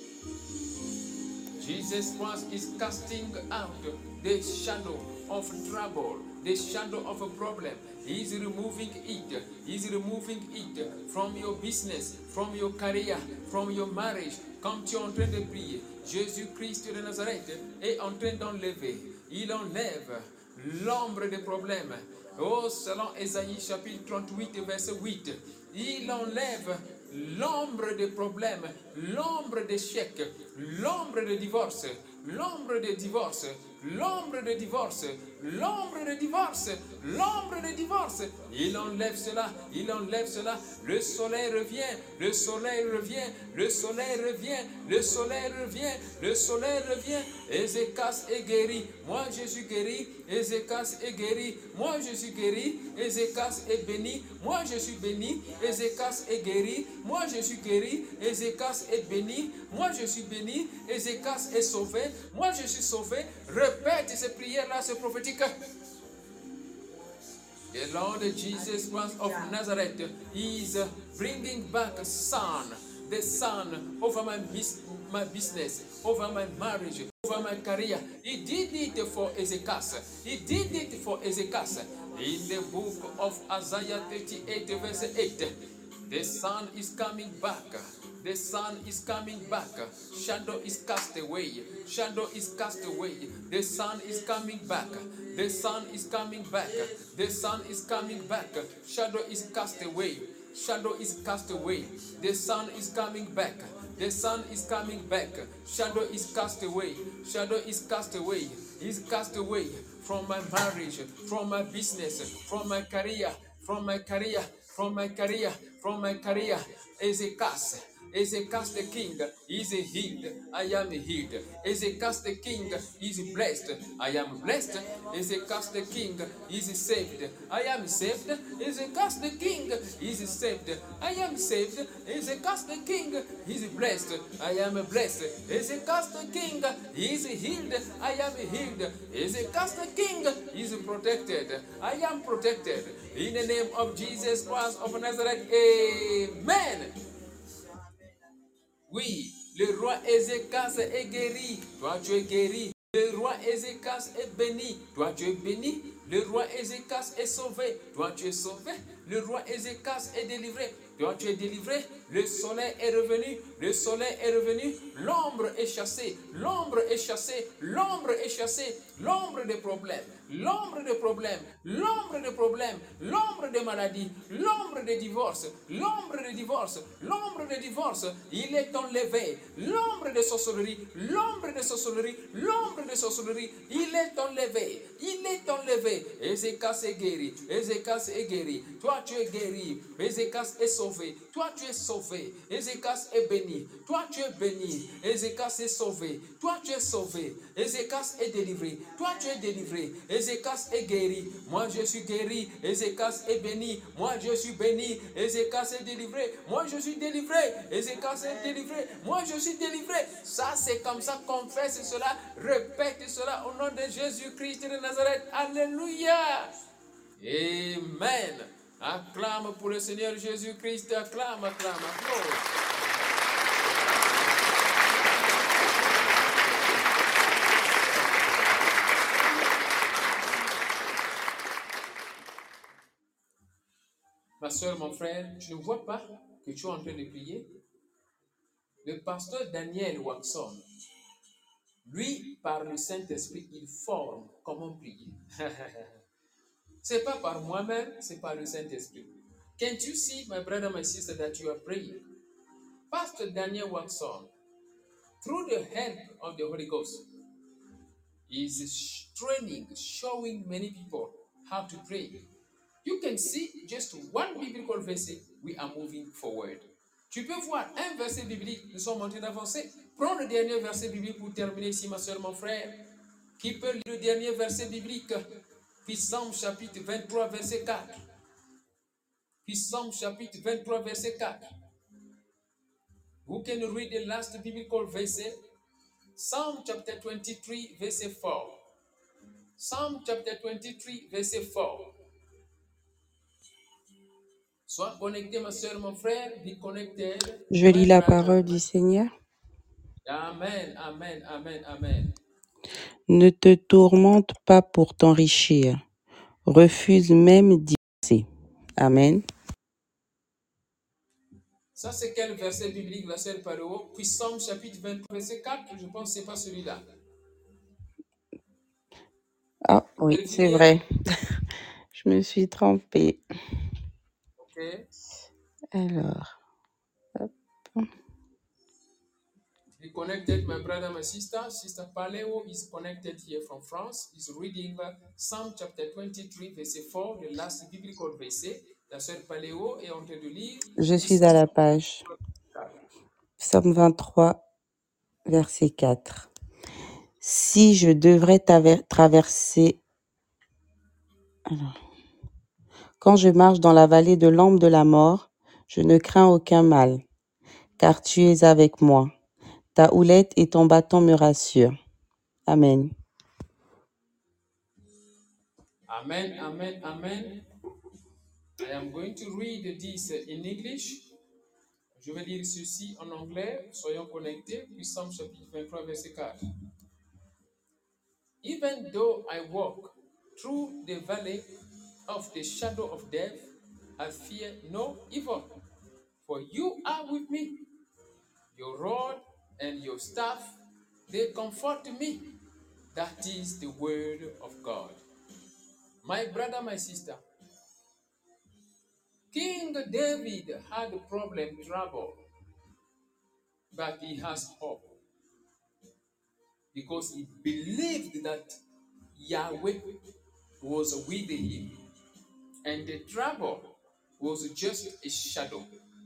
Jesus Christ is casting out the shadow of trouble, the shadow of a problem. He is removing it. He is removing it from your business, from your career, from your marriage. Comme tu es en train de prier, Jésus-Christ de Nazareth est en train d'enlever. Il enlève l'ombre des problèmes. Oh, selon Ésaïe chapitre 38, verset 8, il enlève l'ombre des problèmes, l'ombre d'échec, l'ombre de divorce, l'ombre de divorce, l'ombre de divorce, l'ombre de divorce, l'ombre de divorce. Il enlève cela, il enlève cela. Le soleil revient, le soleil revient, le soleil revient, le soleil revient, le soleil revient. Ézéchias est guéri, moi je suis guéri. Ézéchias est guéri, moi je suis guéri. Ézéchias est béni, moi je suis béni. Ézéchias est guéri, moi je suis guéri. Ézéchias est béni, moi je suis béni. Ézéchias est sauvé, moi je suis sauvé. Répète ces prières-là, c'est prophétique. The Lord Jesus Christ of Nazareth is bringing back sun, the sun over my business, over my marriage, over my career. He did it for Ezekiel. He did it for Ezekiel. In the book of Isaiah 38, verse 8, the sun is coming back. The sun is coming back. Shadow is cast away. Shadow is cast away. The sun is coming back. The sun is coming back. The sun is coming back. Shadow is cast away. Shadow is cast away. The sun is coming back. The sun is coming back. Shadow is cast away. Shadow is cast away. Is cast away from my marriage, from my business, from my career, from my career, from my career, from my career. Is a cast. Is a cast the king, is a healed, I am healed. Is a cast the king, is blessed, I am blessed. Is a cast the king, is saved, I am saved. Is a cast the king, is saved, I am saved. Is a cast the king, is blessed, I am blessed. Is a cast the king, is healed, I am healed. Is a cast the king, is protected, I am protected. In the name of Jesus Christ of Nazareth, amen. Oui, le roi Ézéchias est guéri, toi tu es guéri. Le roi Ézéchias est béni, toi tu es béni. Le roi Ézéchias est sauvé, toi tu es sauvé. Le roi Ézéchias est délivré, toi tu es délivré. Le soleil est revenu, le soleil est revenu. L'ombre est chassée, l'ombre est chassée, l'ombre est chassée. L'ombre des problèmes, l'ombre des problèmes, l'ombre des problèmes, l'ombre des maladies, l'ombre des divorces, l'ombre des divorces, l'ombre des divorces, il est enlevé. L'ombre de sorcellerie, l'ombre de sorcellerie, l'ombre de sorcellerie, il est enlevé. Il est enlevé. Ézéchias est guéri. Ézéchias est guéri. Toi, tu es guéri. Ézéchias est sauvé. Toi, tu es sauvé. Ézéchias est béni. Toi, tu es béni. Ézéchias est sauvé. Toi, tu es sauvé. Ézéchias est délivré. Toi, tu es délivré. Ézéchias est guéri. Moi, je suis guéri. Ézéchias est béni. Moi, je suis béni. Ézéchias est délivré. Moi, je suis délivré. Ézéchias est délivré. Moi, je suis délivré. Ça, c'est comme ça. Confesse cela. Répète cela au nom de Jésus-Christ de Nazareth. Alléluia. Amen. Acclame pour le Seigneur Jésus-Christ. Acclame, acclame, acclame. Ma soeur, mon frère, tu ne vois pas que tu es en train de prier? Le pasteur Daniel Waxon, lui, par le Saint-Esprit, il forme comment prier. C'est pas par moi-même, c'est par le Saint-Esprit. Can't you see, my brother, my sister, that you are praying? Pastor Daniel Waxon, through the help of the Holy Ghost, is training, showing many people how to pray. You can see just one biblical verset, we are moving forward. Tu peux voir un verset biblique, nous sommes en train d'avancer. Prends le dernier verset biblique pour terminer ici, ma soeur, mon frère. Qui peut lire le dernier verset biblique? Psaume chapitre 23, verset 4. Psaume chapitre 23, verset 4. Who can read the last biblical verset? Psalm chapter 23, verset 4. Psalm chapter 23, verset 4. Sois connecté, ma soeur, mon frère. Be connected. Je lis la parole du Seigneur. Amen, amen, amen, amen. Ne te tourmente pas pour t'enrichir. Refuse même d'y passer. Amen. Ça, c'est quel verset biblique, la sœur Paléo? Psaume chapitre 23, verset 4. Je pense que ce n'est pas celui-là. Ah oui, c'est vrai. Je me suis trompée. Ok. Alors, hop. Be connected, my brother, my sister. Sister Paleo is connected here from France. Is reading Psalm chapter 23, verset 4, the last biblical verset. La sœur Paléo est en train de lire. Je suis à la page. Psaume 23, verset 4. Si je devrais traverser... Alors. Quand je marche dans la vallée de l'ombre de la mort, je ne crains aucun mal, car tu es avec moi. Ta houlette et ton bâton me rassurent. Amen. Amen, amen, amen. I am going to read this in English. Je vais lire ceci en anglais. Soyons connectés. Psaume chapitre 23, verset 4. Even though I walk through the valley of the shadow of death, I fear no evil, for you are with me. Your rod and your staff, they comfort me. That is the word of God. My brother, my sister, King David had a problem, trouble, but he has hope because he believed that Yahweh was with him, and the trouble was just a shadow,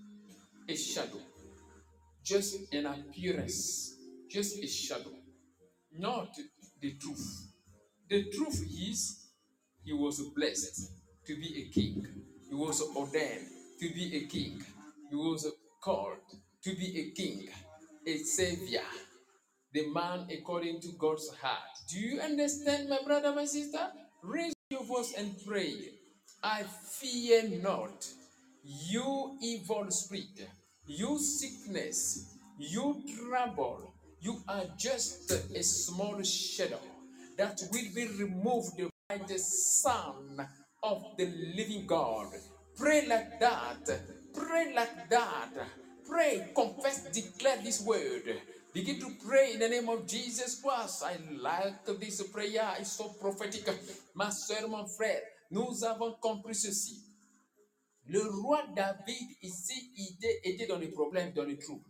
just an appearance, just a shadow, not the truth. The truth is, he was blessed to be a king. He was ordained to be a king. He was called to be a king, a savior, the man according to God's heart. Do you understand, my brother, my sister? Raise your voice and pray. I fear not, you evil spirit, you sickness, you trouble. You are just a small shadow that will be removed by the Son of the living God. Pray like that. Pray like that. Pray, confess, declare this word. Begin to pray in the name of Jesus Christ. I like this prayer. It's so prophetic. Ma soeur, mon frère, nous avons compris ceci. Le roi David ici, était dans les problèmes, dans les troubles.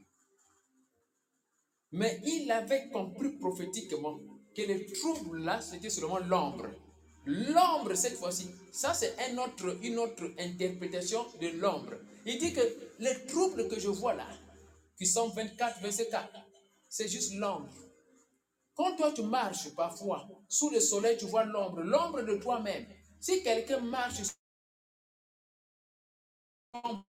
Mais il avait compris prophétiquement que les troubles là, c'était seulement l'ombre. L'ombre, cette fois-ci, ça c'est une autre interprétation de l'ombre. Il dit que les troubles que je vois là, qui sont 24, 24, c'est juste l'ombre. Quand toi tu marches parfois sous le soleil, tu vois l'ombre de toi-même. Si quelqu'un marche sous l'ombre,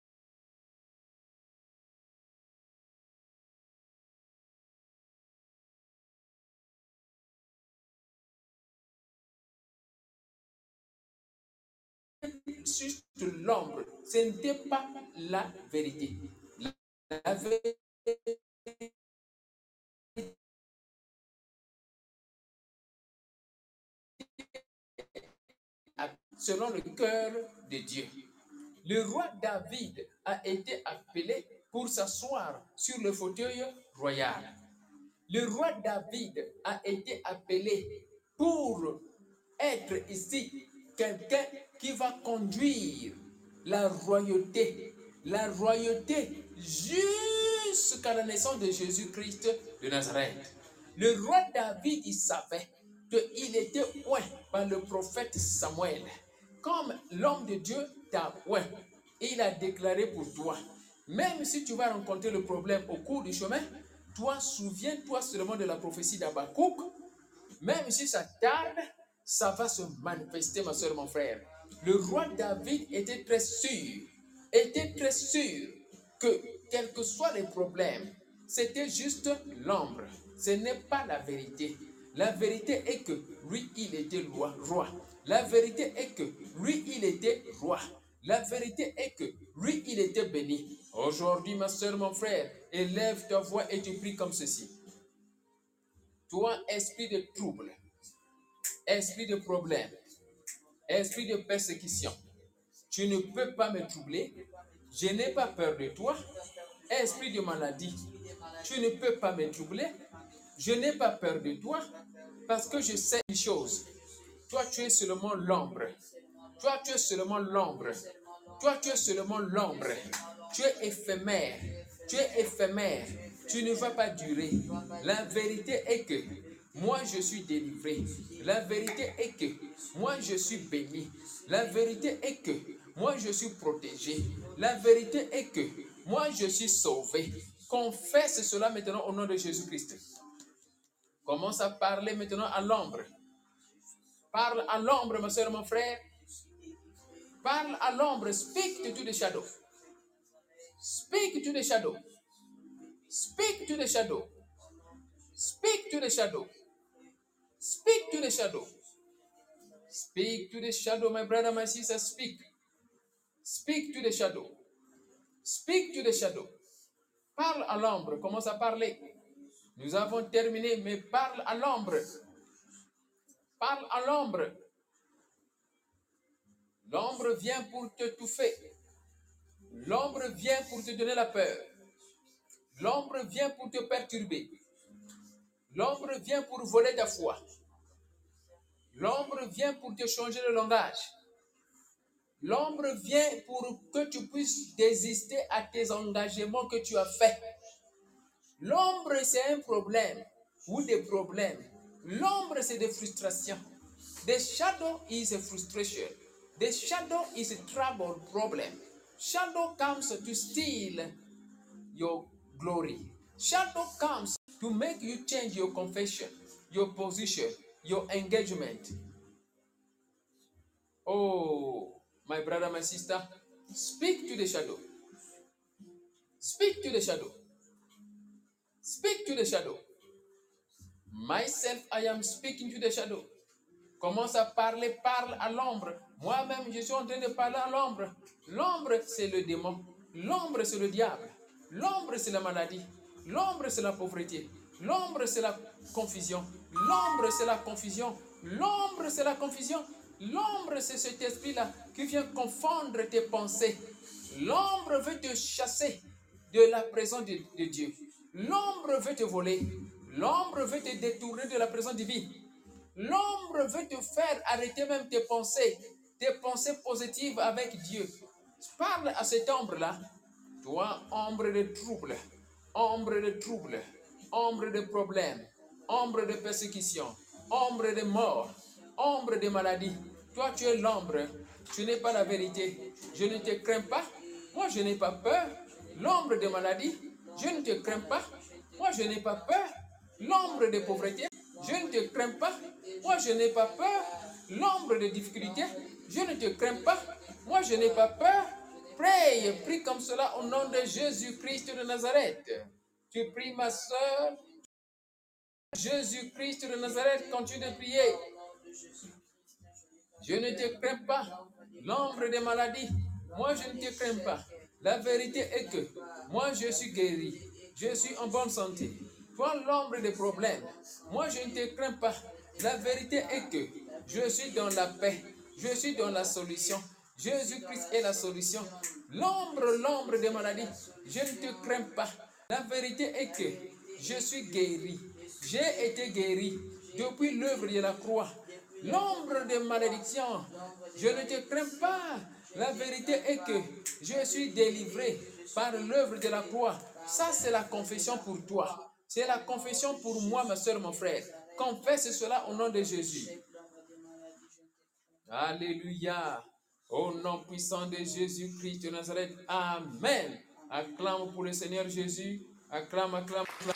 juste l'ombre, ce n'était pas la vérité. La vérité, selon le cœur de Dieu. Le roi David a été appelé pour s'asseoir sur le fauteuil royal. Le roi David a été appelé pour être ici quelqu'un qui va conduire la royauté jusqu'à la naissance de Jésus-Christ de Nazareth. Le roi David, il savait qu'il était oint par le prophète Samuel. Comme l'homme de Dieu t'a oint, il a déclaré pour toi. Même si tu vas rencontrer le problème au cours du chemin, toi, souviens-toi seulement de la prophétie d'Habakkuk. Même si ça tarde, ça va se manifester, ma soeur, mon frère. Le roi David était très sûr que, quels que soient les problèmes, c'était juste l'ombre. Ce n'est pas la vérité. La vérité est que lui, il était roi. La vérité est que lui, il était roi. La vérité est que lui, il était béni. Aujourd'hui, ma soeur, mon frère, élève ta voix et tu pries comme ceci. Toi, esprit de trouble, esprit de problème, esprit de persécution, tu ne peux pas me troubler. Je n'ai pas peur de toi. Esprit de maladie, tu ne peux pas me troubler. Je n'ai pas peur de toi parce que je sais une chose. Toi, tu es seulement l'ombre. Toi, tu es seulement l'ombre. Toi, tu es seulement l'ombre. Tu es éphémère. Tu es éphémère. Tu ne vas pas durer. La vérité est que moi, je suis délivré. La vérité est que moi, je suis béni. La vérité est que moi, je suis protégé. La vérité est que moi, je suis sauvé. Confesse cela maintenant au nom de Jésus-Christ. Commence à parler maintenant à l'ombre. Parle à l'ombre, ma soeur, mon frère. Parle à l'ombre. Speak to the shadow. Speak to the shadow. Speak to the shadow. Speak to the shadow. Speak to the shadow. Speak to the shadow, my brother, my sister. Speak. Speak to the shadow. Speak to the shadow. Parle à l'ombre. Commence à parler. Nous avons terminé, mais parle à l'ombre. Parle à l'ombre. L'ombre vient pour te touffer. L'ombre vient pour te donner la peur. L'ombre vient pour te perturber. L'ombre vient pour voler ta foi. L'ombre vient pour te changer le langage. L'ombre vient pour que tu puisses désister à tes engagements que tu as faits. L'ombre, c'est un problème ou des problèmes. L'ombre, c'est des frustrations. The shadow is a frustration. The shadow is a trouble problem. Shadow comes to steal your glory. Shadow comes to make you change your confession, your position, your engagement. Oh, my brother, my sister, speak to the shadow. Speak to the shadow. Speak to the shadow. Myself, I am speaking to the shadow. Commence à parler, parle à l'ombre. Moi-même, je suis en train de parler à l'ombre. L'ombre, c'est le démon. L'ombre, c'est le diable. L'ombre, c'est la maladie. L'ombre, c'est la pauvreté. L'ombre, c'est la confusion. L'ombre, c'est la confusion. L'ombre, c'est la confusion. L'ombre, c'est cet esprit-là qui vient confondre tes pensées. L'ombre veut te chasser de la présence de Dieu. L'ombre veut te voler. L'ombre veut te détourner de la présence divine. L'ombre veut te faire arrêter même tes pensées positives avec Dieu. Parle à cette ombre-là. Toi, ombre de trouble, ombre de trouble, ombre de problème, ombre de persécution, ombre de mort, ombre de maladie. Toi, tu es l'ombre. Tu n'es pas la vérité. Je ne te crains pas. Moi, je n'ai pas peur. L'ombre de maladie, je ne te crains pas. Moi, je n'ai pas peur. L'ombre de pauvreté, je ne te crains pas. Moi, je n'ai pas peur. L'ombre de difficulté, je ne te crains pas. Moi, je n'ai pas peur. Prie comme cela au nom de Jésus-Christ de Nazareth. Tu pries, ma soeur. Jésus-Christ de Nazareth, continue de prier. Je ne te crains pas. L'ombre des maladies, moi, je ne te crains pas. La vérité est que moi, je suis guéri. Je suis en bonne santé. Toi, l'ombre des problèmes, moi, je ne te crains pas. La vérité est que je suis dans la paix. Je suis dans la solution. Jésus-Christ est la solution. L'ombre des maladies, je ne te crains pas. La vérité est que je suis guéri. J'ai été guéri depuis l'œuvre de la croix. L'ombre de malédiction, je ne te crains pas. La vérité est que je suis délivré par l'œuvre de la croix. Ça, c'est la confession pour toi. C'est la confession pour moi, ma soeur, mon frère. Confesse cela au nom de Jésus. Alléluia. Au nom puissant de Jésus-Christ de Nazareth. Amen. Acclame pour le Seigneur Jésus. Acclame, acclame, acclame.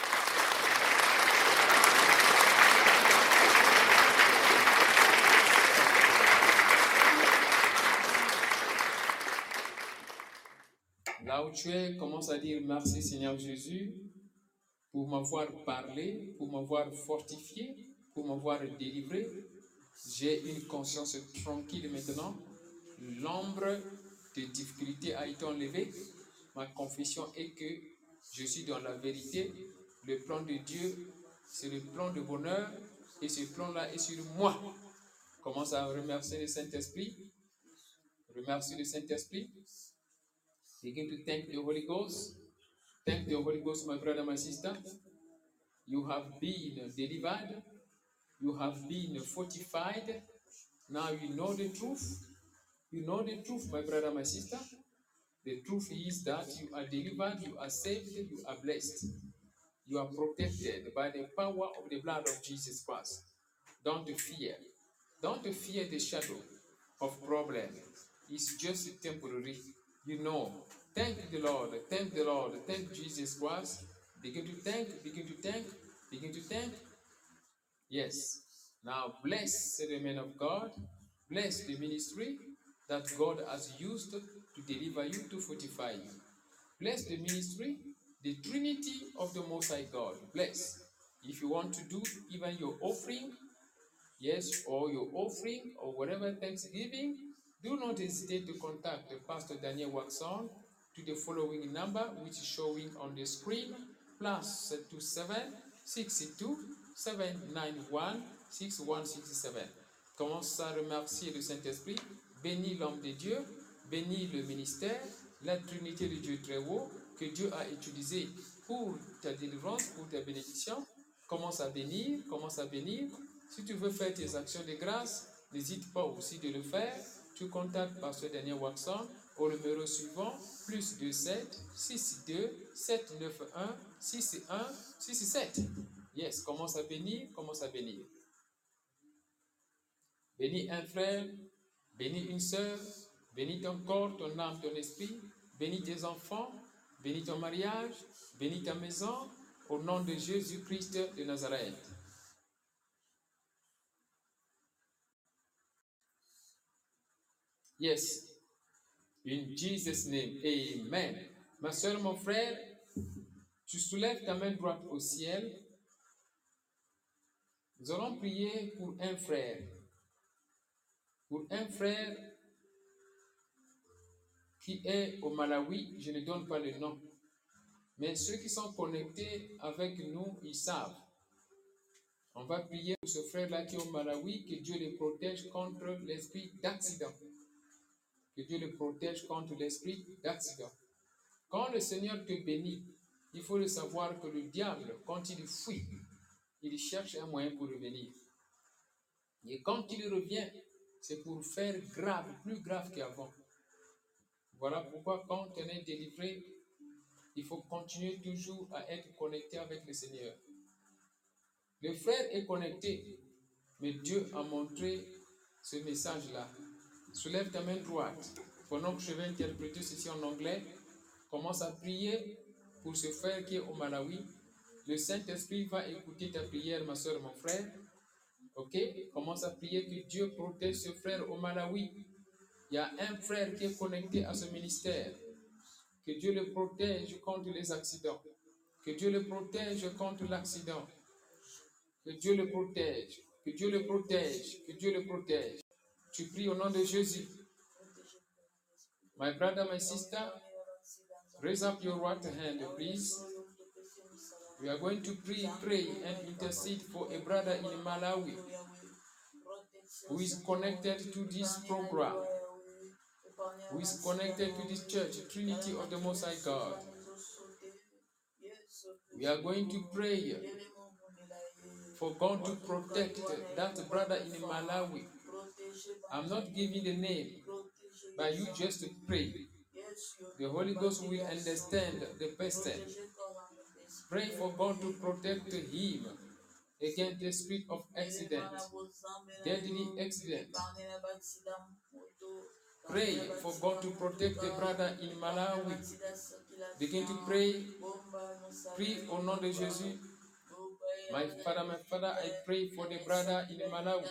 Là où tu es, commence à dire merci Seigneur Jésus pour m'avoir parlé, pour m'avoir fortifié, pour m'avoir délivré. J'ai une conscience tranquille maintenant. L'ombre de difficulté a été enlevée. Ma confession est que je suis dans la vérité. Le plan de Dieu, c'est le plan de bonheur et ce plan-là est sur moi. Commence à remercier le Saint-Esprit. Remercie le Saint-Esprit. Begin to thank the Holy Ghost. Thank the Holy Ghost, my brother, my sister. You have been delivered. You have been fortified. Now you know the truth. You know the truth, my brother, my sister. The truth is that you are delivered, you are saved, you are blessed. You are protected by the power of the blood of Jesus Christ. Don't fear. Don't fear the shadow of problem. It's just temporary. You know. Thank the Lord. Thank the Lord. Thank Jesus Christ. Begin to thank. Begin to thank. Begin to thank. Yes. Now bless the man of God. Bless the ministry that God has used to deliver you, to fortify you. Bless the ministry, the Trinity of the Most High God. Bless. If you want to do even your offering, yes, or your offering or whatever Thanksgiving, do not hesitate to contact Pastor Daniel Waxon to the following number which is showing on the screen, +27 62 791 6167. Commence à remercier le Saint-Esprit, bénis l'homme de Dieu, bénis le ministère, la Trinité de Dieu très haut, que Dieu a utilisé pour ta délivrance, pour ta bénédiction, commence à bénir, commence à bénir. Si tu veux faire tes actions de grâce, n'hésite pas aussi de le faire. Tu contactes Pasteur Daniel Waxon au numéro suivant, plus 27 62 791 61 67. Yes, commence à bénir, commence à bénir. Bénis un frère, bénis une sœur, bénis ton corps, ton âme, ton esprit, bénis tes enfants, bénis ton mariage, bénis ta maison, au nom de Jésus-Christ de Nazareth. Yes, in Jesus' name, amen. Ma soeur, mon frère, tu soulèves ta main droite au ciel. Nous allons prier pour un frère. Pour un frère qui est au Malawi, je ne donne pas le nom. Mais ceux qui sont connectés avec nous, ils savent. On va prier pour ce frère-là qui est au Malawi, que Dieu le protège contre l'esprit d'accident. Que Dieu le protège contre l'esprit d'accident. Quand le Seigneur te bénit, il faut le savoir que le diable, quand il fuit, il cherche un moyen pour revenir. Et quand il revient, c'est pour faire grave, plus grave qu'avant. Voilà pourquoi quand on est délivré, il faut continuer toujours à être connecté avec le Seigneur. Le frère est connecté, mais Dieu a montré ce message-là. Soulève ta main droite. Pendant que je vais interpréter ceci en anglais, commence à prier pour ce frère qui est au Malawi. Le Saint-Esprit va écouter ta prière, ma soeur, mon frère. Ok? Commence à prier que Dieu protège ce frère au Malawi. Il y a un frère qui est connecté à ce ministère. Que Dieu le protège contre les accidents. Que Dieu le protège contre l'accident. Que Dieu le protège. Que Dieu le protège. Que Dieu le protège. Tu pries au nom de Jésus. My brother, my sister, raise up your right hand, please. We are going to pray and intercede for a brother in Malawi who is connected to this program, who is connected to this church, Trinity of the Most High God. We are going to pray for God to protect that brother in Malawi. I'm not giving the name, but you just pray. The Holy Ghost will understand the person. Pray for God to protect him against the spirit of accident, deadly accident. Pray for God to protect the brother in Malawi. Begin to pray. Prie au nom de Jésus. My Father, I pray for the brother in Malawi.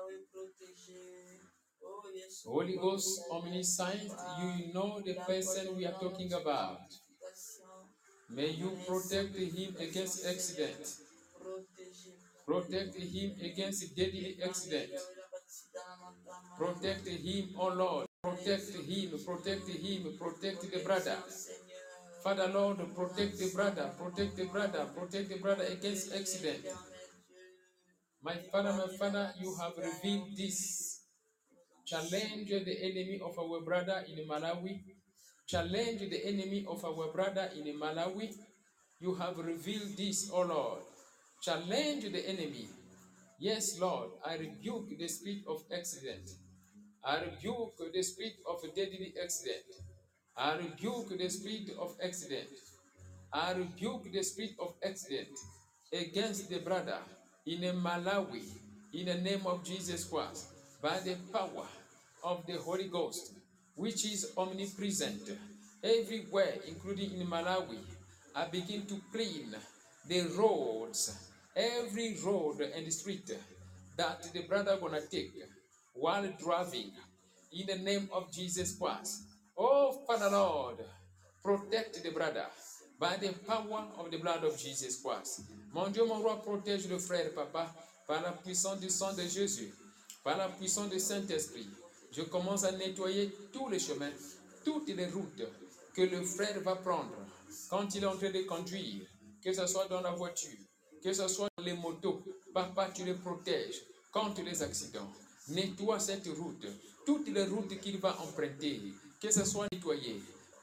Holy Ghost, omniscient, you know the person we are talking about. May you protect him against accident. Protect him against deadly accident. Protect him, oh Lord. Protect him, protect him, protect the brother. Father, Lord, protect the brother, protect the brother, protect the brother against accident. My Father, you have revealed this. Challenge the enemy of our brother in Malawi. Challenge the enemy of our brother in Malawi. You have revealed this, oh Lord. Challenge the enemy. Yes, Lord, I rebuke the spirit of accident. I rebuke the spirit of deadly accident. I rebuke the spirit of accident. I rebuke the spirit of accident against the brother in Malawi, in the name of Jesus Christ, by the power of the Holy Ghost, which is omnipresent everywhere, including in Malawi. I begin to clean the roads, every road and street that the brother gonna take while driving, in the name of Jesus Christ. Oh, Father Lord, protect the brother by the power of the blood of Jesus Christ. Mon Dieu, mon roi, protège le frère, papa, par la puissance du sang de Jésus, par la puissance du Saint-Esprit. Je commence à nettoyer tous les chemins, toutes les routes que le frère va prendre quand il est en train de conduire, que ce soit dans la voiture, que ce soit dans les motos. Papa, tu le protèges contre les accidents. Nettoie cette route, toutes les routes qu'il va emprunter, que ce soit nettoyé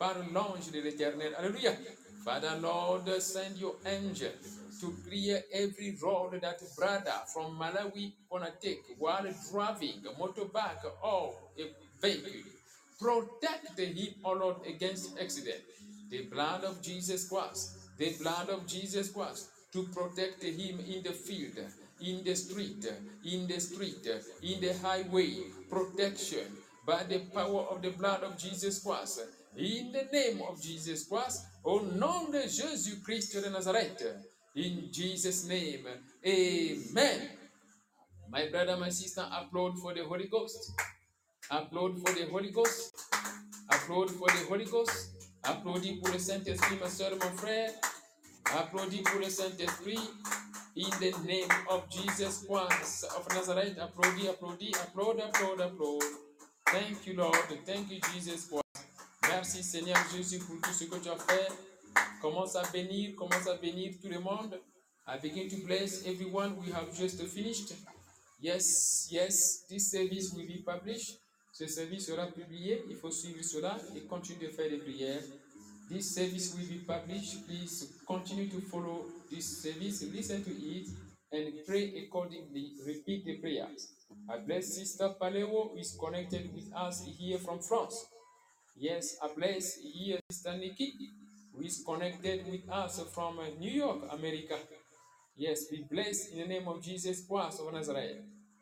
par l'ange de l'Éternel. Alléluia. Father, Lord, send your angel to clear every road that brother from Malawi gonna take while driving a motorbike or a vehicle. Protect him, O Lord, against accident. The blood of Jesus Christ, the blood of Jesus Christ, to protect him in the field, in the street, in the highway. Protection by the power of the blood of Jesus Christ. In the name of Jesus Christ, au nom de Jésus-Christ de Nazareth, in Jesus' name, amen. My brother, my sister, applaud for the Holy Ghost. Applaud for the Holy Ghost. Applaud for the Holy Ghost. Applaudis pour le Saint-Esprit, ma soeur, mon frère. Applaudis pour le Saint-Esprit. In the name of Jesus Christ of Nazareth. Applaudis, applaudis, applaud, applaud, applaud. Thank you, Lord. Thank you, Jesus Christ. Merci, Seigneur Jésus, pour tout ce que tu as fait. Commence à bénir tout le monde. I begin to bless everyone. We have just finished. Yes, this service will be published. Ce service sera publié. Il faut suivre cela et continuer de faire des prières. This service will be published. Please continue to follow this service, listen to it, and pray accordingly. Repeat the prayers. I bless Sister Paleo, who is connected with us here from France. Yes, I bless here Sister Nikki, who is connected with us from New York, America. Yes, be blessed in the name of Jesus Christ of Nazareth.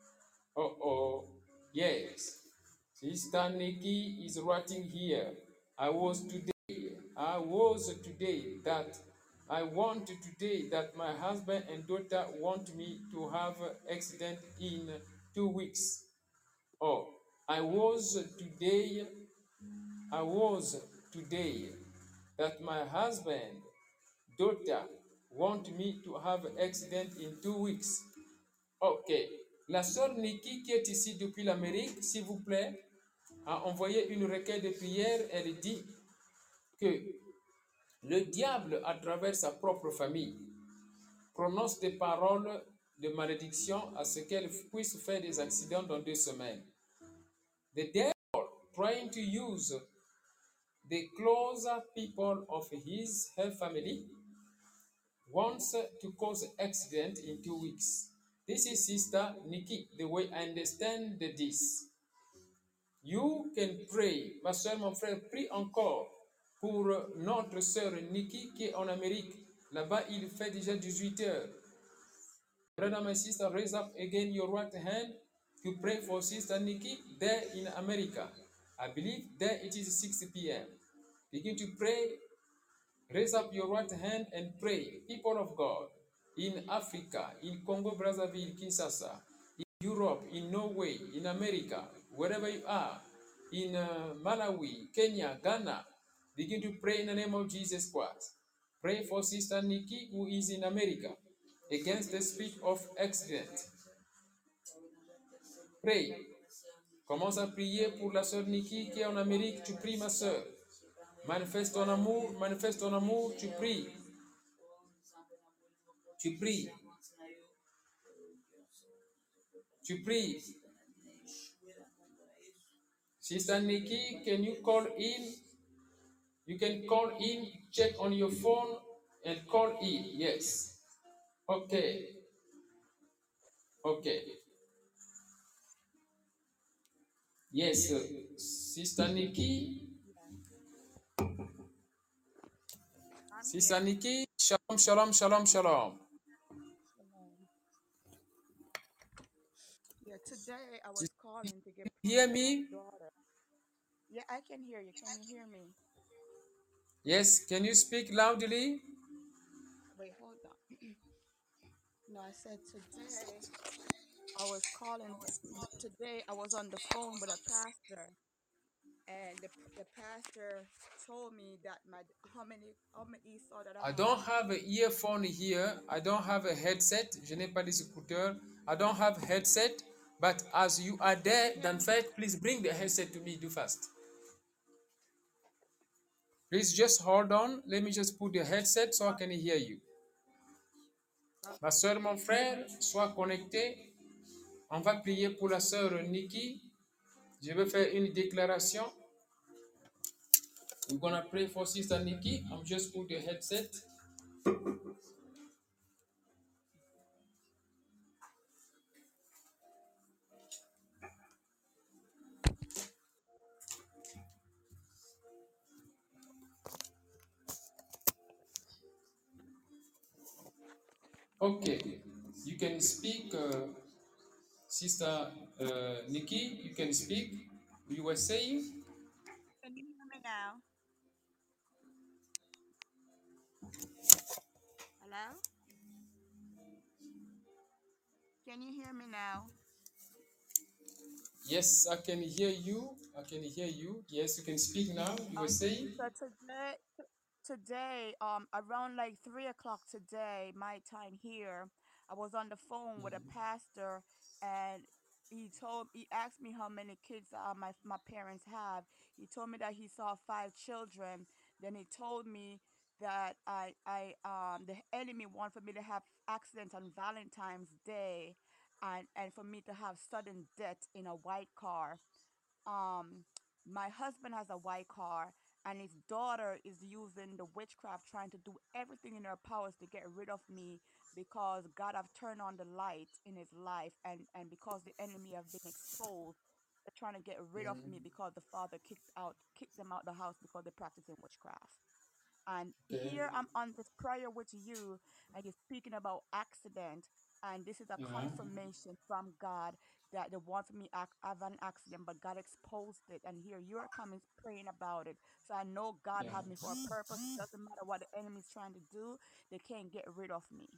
Yes. Sister Nikki is writing here. I want today that my husband and daughter want me to have accident in 2 weeks. I was today that my husband, daughter want me to have accident in 2 weeks. Ok. La sœur Nikki qui est ici depuis l'Amérique, s'il vous plaît, a envoyé une requête de prière. Elle dit que le diable, à travers sa propre famille, prononce des paroles de malédiction à ce qu'elle puisse faire des accidents dans 2 semaines. The devil, trying to use the closer people of her family, wants to cause accident in 2 weeks. This is Sister Nikki, the way I understand this. You can pray. Ma soeur, mon frère, prie encore pour notre sœur Nikki qui est en Amérique. Là-bas, il fait déjà 18 heures. Brother, my sister, raise up again your right hand to pray for Sister Nikki there in America. I believe there it is 6 p.m. Begin to pray. Raise up your right hand and pray. People of God, in Africa, in Congo, Brazzaville, Kinshasa, in Europe, in Norway, in America, wherever you are, in Malawi, Kenya, Ghana, begin to pray in the name of Jesus Christ. Pray for Sister Nikki, who is in America, against the spirit of accident. Pray. Commence à prier pour la sœur Nikki qui est en Amérique. Tu pries, ma sœur. Manifeste ton amour, tu pries. Tu pries. Tu pries. Sister Nikki, can you call in? You can call in, check on your phone and call in. Yes. Okay. Yes, Sister Nikki. Sister Nikki, shalom. Yeah, today I was calling to get You prayer hear for me? my daughter. Yeah, I can hear you. Can you hear me? Yes, can you speak loudly? Wait, hold on. No, I said today I was calling. Today I was on the phone with a pastor, and the pastor told me that how many Esau that I I have. don't have an earphone here. I don't have a headset. Je n'ai pas des écouteurs. I don't have headset. But as you are there, then first, please bring the headset to me. Do fast. Please just hold on. Let me just put the headset so I can hear you. Ma soeur, mon frère, sois connecté. On va prier pour la sœur Nikki. Je vais faire une déclaration. We're gonna pray for Sister Nikki. I'm just put the headset. Okay, you can speak, Sister Nikki. You can speak. You were saying? Can you hear me now? Hello? Can you hear me now? Yes, I can hear you. I can hear you. Yes, you can speak now. You were saying? So today, around like 3 o'clock today, my time here, I was on the phone with a pastor, and he asked me how many kids my parents have. He told me that he saw 5 children. Then he told me that the enemy want for me to have accident on Valentine's Day, and for me to have sudden death in a white car. um my husband has a white car, and his daughter is using the witchcraft, trying to do everything in her powers to get rid of me, because God have turned on the light in his life, and because the enemy have been exposed. They're trying to get rid of me because the father kicked them out the house because they're practicing witchcraft. And Okay. here I'm on this prayer with you, and you're speaking about accident. And this is a Yeah. confirmation from God that the one for me have an accident, but God exposed it. And here you're coming praying about it. So I know God Yeah. have me for a purpose. It doesn't matter what the enemy's trying to do, they can't get rid of me.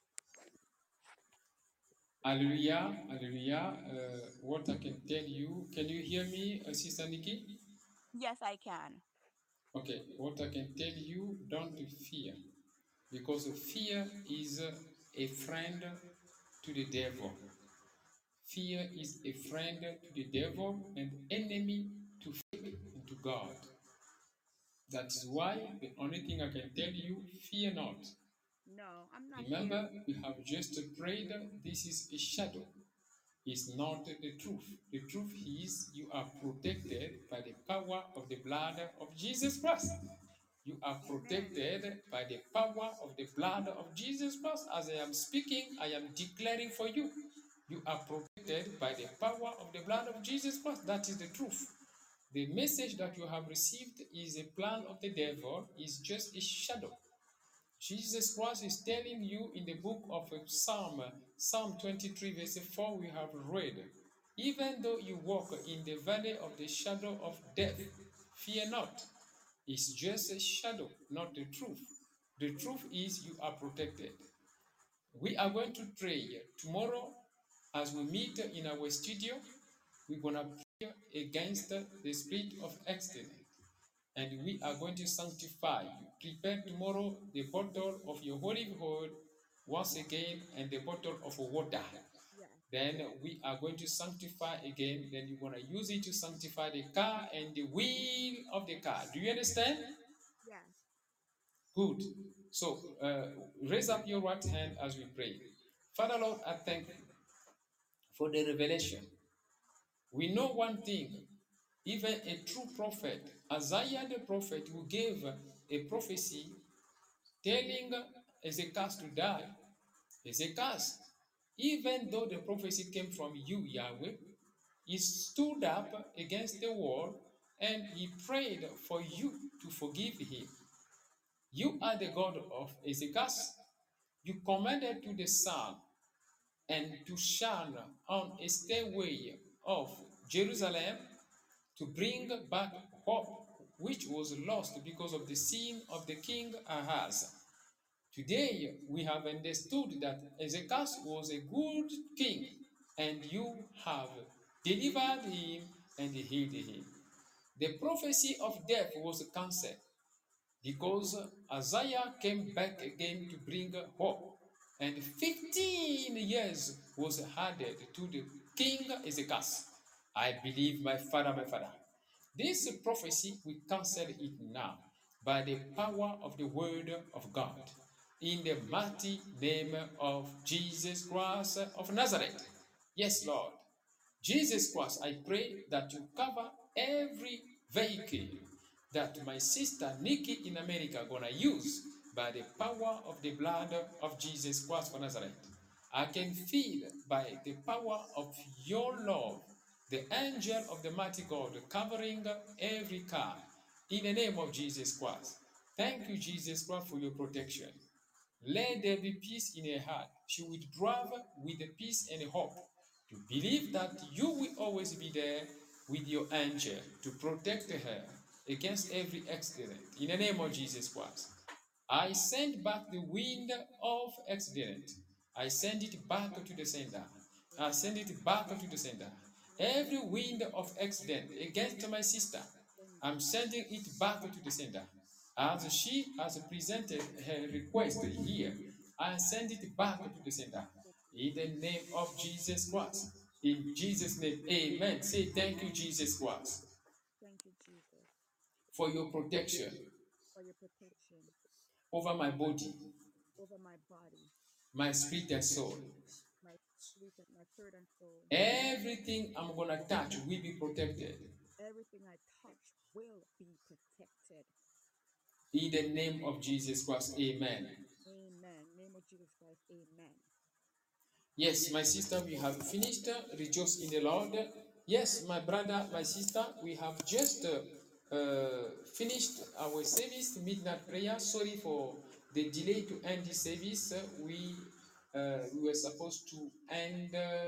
Hallelujah. Hallelujah. What I can tell you, can you hear me, Sister Nikki? Yes, I can. Okay. What I can tell you, don't fear, because fear is a friend to the devil. Fear is a friend to the devil and enemy to faith and to God. That is why the only thing I can tell you, fear not. No, I'm not Remember, fearing. we have just prayed, this is a shadow. It's not the truth. The truth is you are protected by the power of the blood of Jesus Christ. You are Amen. protected by the power of the blood of Jesus Christ. As I am speaking, I am declaring for you. You are protected by the power of the blood of Jesus Christ. That is the truth. The message that you have received is a plan of the devil, is just a shadow. Jesus Christ is telling you in the book of Psalm 23, verse 4, we have read, even though you walk in the valley of the shadow of death, fear not. It's just a shadow, not the truth. The truth is you are protected. We are going to pray tomorrow as we meet in our studio. We're going to pray against the spirit of accident, and we are going to sanctify you. Prepare tomorrow the bottle of your olive oil once again and the bottle of water. Yes. Then we are going to sanctify again. Then you're going to use it to sanctify the car and the wheel of the car. Do you understand? Yes. Good. So raise up your right hand as we pray. Father Lord, I thank you for the revelation. We know one thing, even a true prophet, Isaiah the prophet, who gave a prophecy telling Ezekiel to die. Ezekiel, even though the prophecy came from you, Yahweh, he stood up against the wall and he prayed for you to forgive him. You are the God of Ezekiel. You commanded to the sun and to shine on a stairway of Jerusalem to bring back hope which was lost because of the sin of the king Ahaz. Today we have understood that Ezekiel was a good king, and you have delivered him and healed him. The prophecy of death was cancelled because Isaiah came back again to bring hope, and 15 years was added to the king Ezekiel. I believe my father. This prophecy, we cancel it now by the power of the word of God. In the mighty name of Jesus Christ of Nazareth. Yes, Lord. Jesus Christ, I pray that you cover every vehicle that my sister Nikki in America gonna use by the power of the blood of Jesus Christ of Nazareth. I can feel by the power of your love, the angel of the mighty God covering every car in the name of Jesus Christ. Thank you, Jesus Christ, for your protection. Let there be peace in her heart. She will drive with the peace and hope to believe that you will always be there with your angel to protect her against every accident. In the name of Jesus Christ, I send back the wind of accident. I send it back to the sender. I send it back to the sender. Every wind of accident against my sister, I'm sending it back to the sender. As she has presented her request here, I send it back to the sender. In the name of Jesus Christ. In Jesus' name, amen. Say thank you, Jesus Christ, Thank you, Jesus, for your protection for your protection over my body, over my body, my spirit and soul. my spirit, and my spirit and soul. Everything I'm going to touch will be protected. Everything I touch will be protected. In the name of Jesus Christ, amen. Amen. Name of Jesus Christ, amen. Yes, my sister, we have finished. Rejoice in the Lord. Yes, my brother, my sister, we have just finished our service, midnight prayer. Sorry for the delay to end this service. We were supposed to end,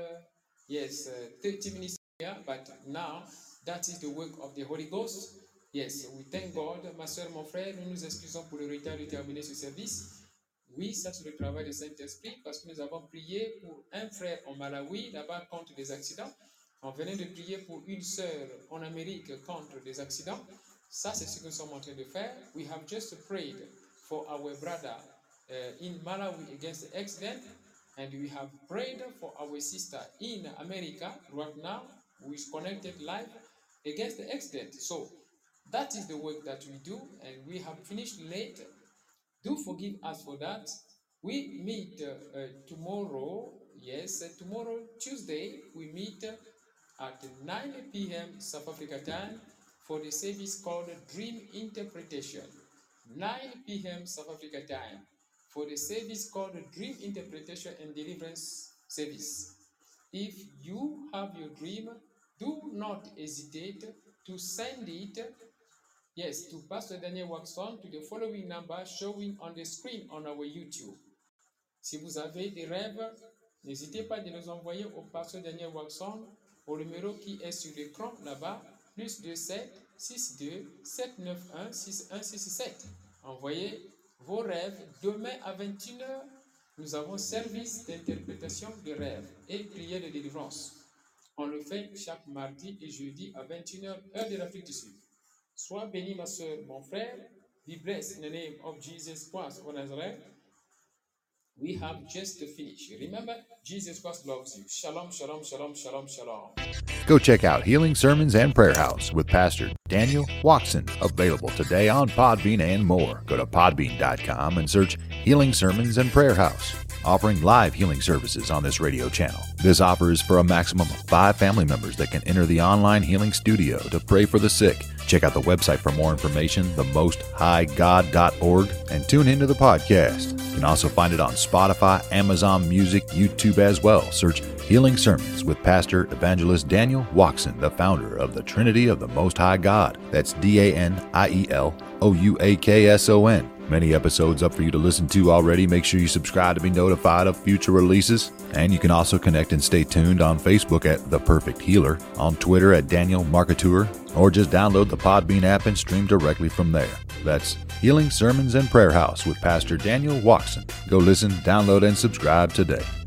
30 minutes here, but now that is the work of the Holy Ghost. Yes, we thank God. Ma soeur, mon frère, nous nous excusons pour le retard de terminer ce service. Oui, ça c'est le travail du Saint-Esprit parce que nous avons prié pour un frère en Malawi là-bas contre des accidents. On venait de prier pour une sœur en Amérique contre des accidents. Ça c'est ce que nous sommes en train de faire. We have just prayed for our brother in Malawi against the accident, and we have prayed for our sister in America right now who is connected live against the accident. So that is the work that we do, and we have finished late. Do forgive us for that. We meet tomorrow. Yes, tomorrow, Tuesday, we meet at 9 p.m. South Africa time for the service called Dream Interpretation. 9 p.m. South Africa time for the service called Dream Interpretation and Deliverance Service. If you have your dream, do not hesitate to send it, yes, to Pastor Daniel Waxon to the following number showing on the screen on our YouTube. Si vous avez des rêves, n'hésitez pas de les envoyer au Pasteur Daniel Waxon au numéro qui est sur l'écran là-bas, plus 27 62 791 6167. Envoyez vos rêves. Demain à 21h, nous avons service d'interprétation de rêves et prière de délivrance. On le fait chaque mardi et jeudi à 21h, heure de l'Afrique du Sud. Sois béni, ma soeur, mon frère. Be blessed in the name of Jesus Christ of Nazareth. We have just finished. Remember, Jesus Christ loves you. Shalom, shalom, shalom, shalom, shalom. Go check out Healing Sermons and Prayer House with Pastor Daniel Watson, available today on Podbean and more. Go to podbean.com and search Healing Sermons and Prayer House, offering live healing services on this radio channel. This offer is for a maximum of 5 family members that can enter the online healing studio to pray for the sick. Check out the website for more information, themosthighgod.org, and tune into the podcast. You can also find it on Spotify, Amazon Music, YouTube as well. Search Healing Sermons with Pastor Evangelist Daniel Watson, the founder of the Trinity of the Most High God. That's DANIELOUAKSON. Many episodes up for you to listen to already. Make sure you subscribe to be notified of future releases. And you can also connect and stay tuned on Facebook at The Perfect Healer, on Twitter at Daniel Marketeur, or just download the Podbean app and stream directly from there. That's Healing Sermons and Prayer House with Pastor Daniel Watson. Go listen, download, and subscribe today.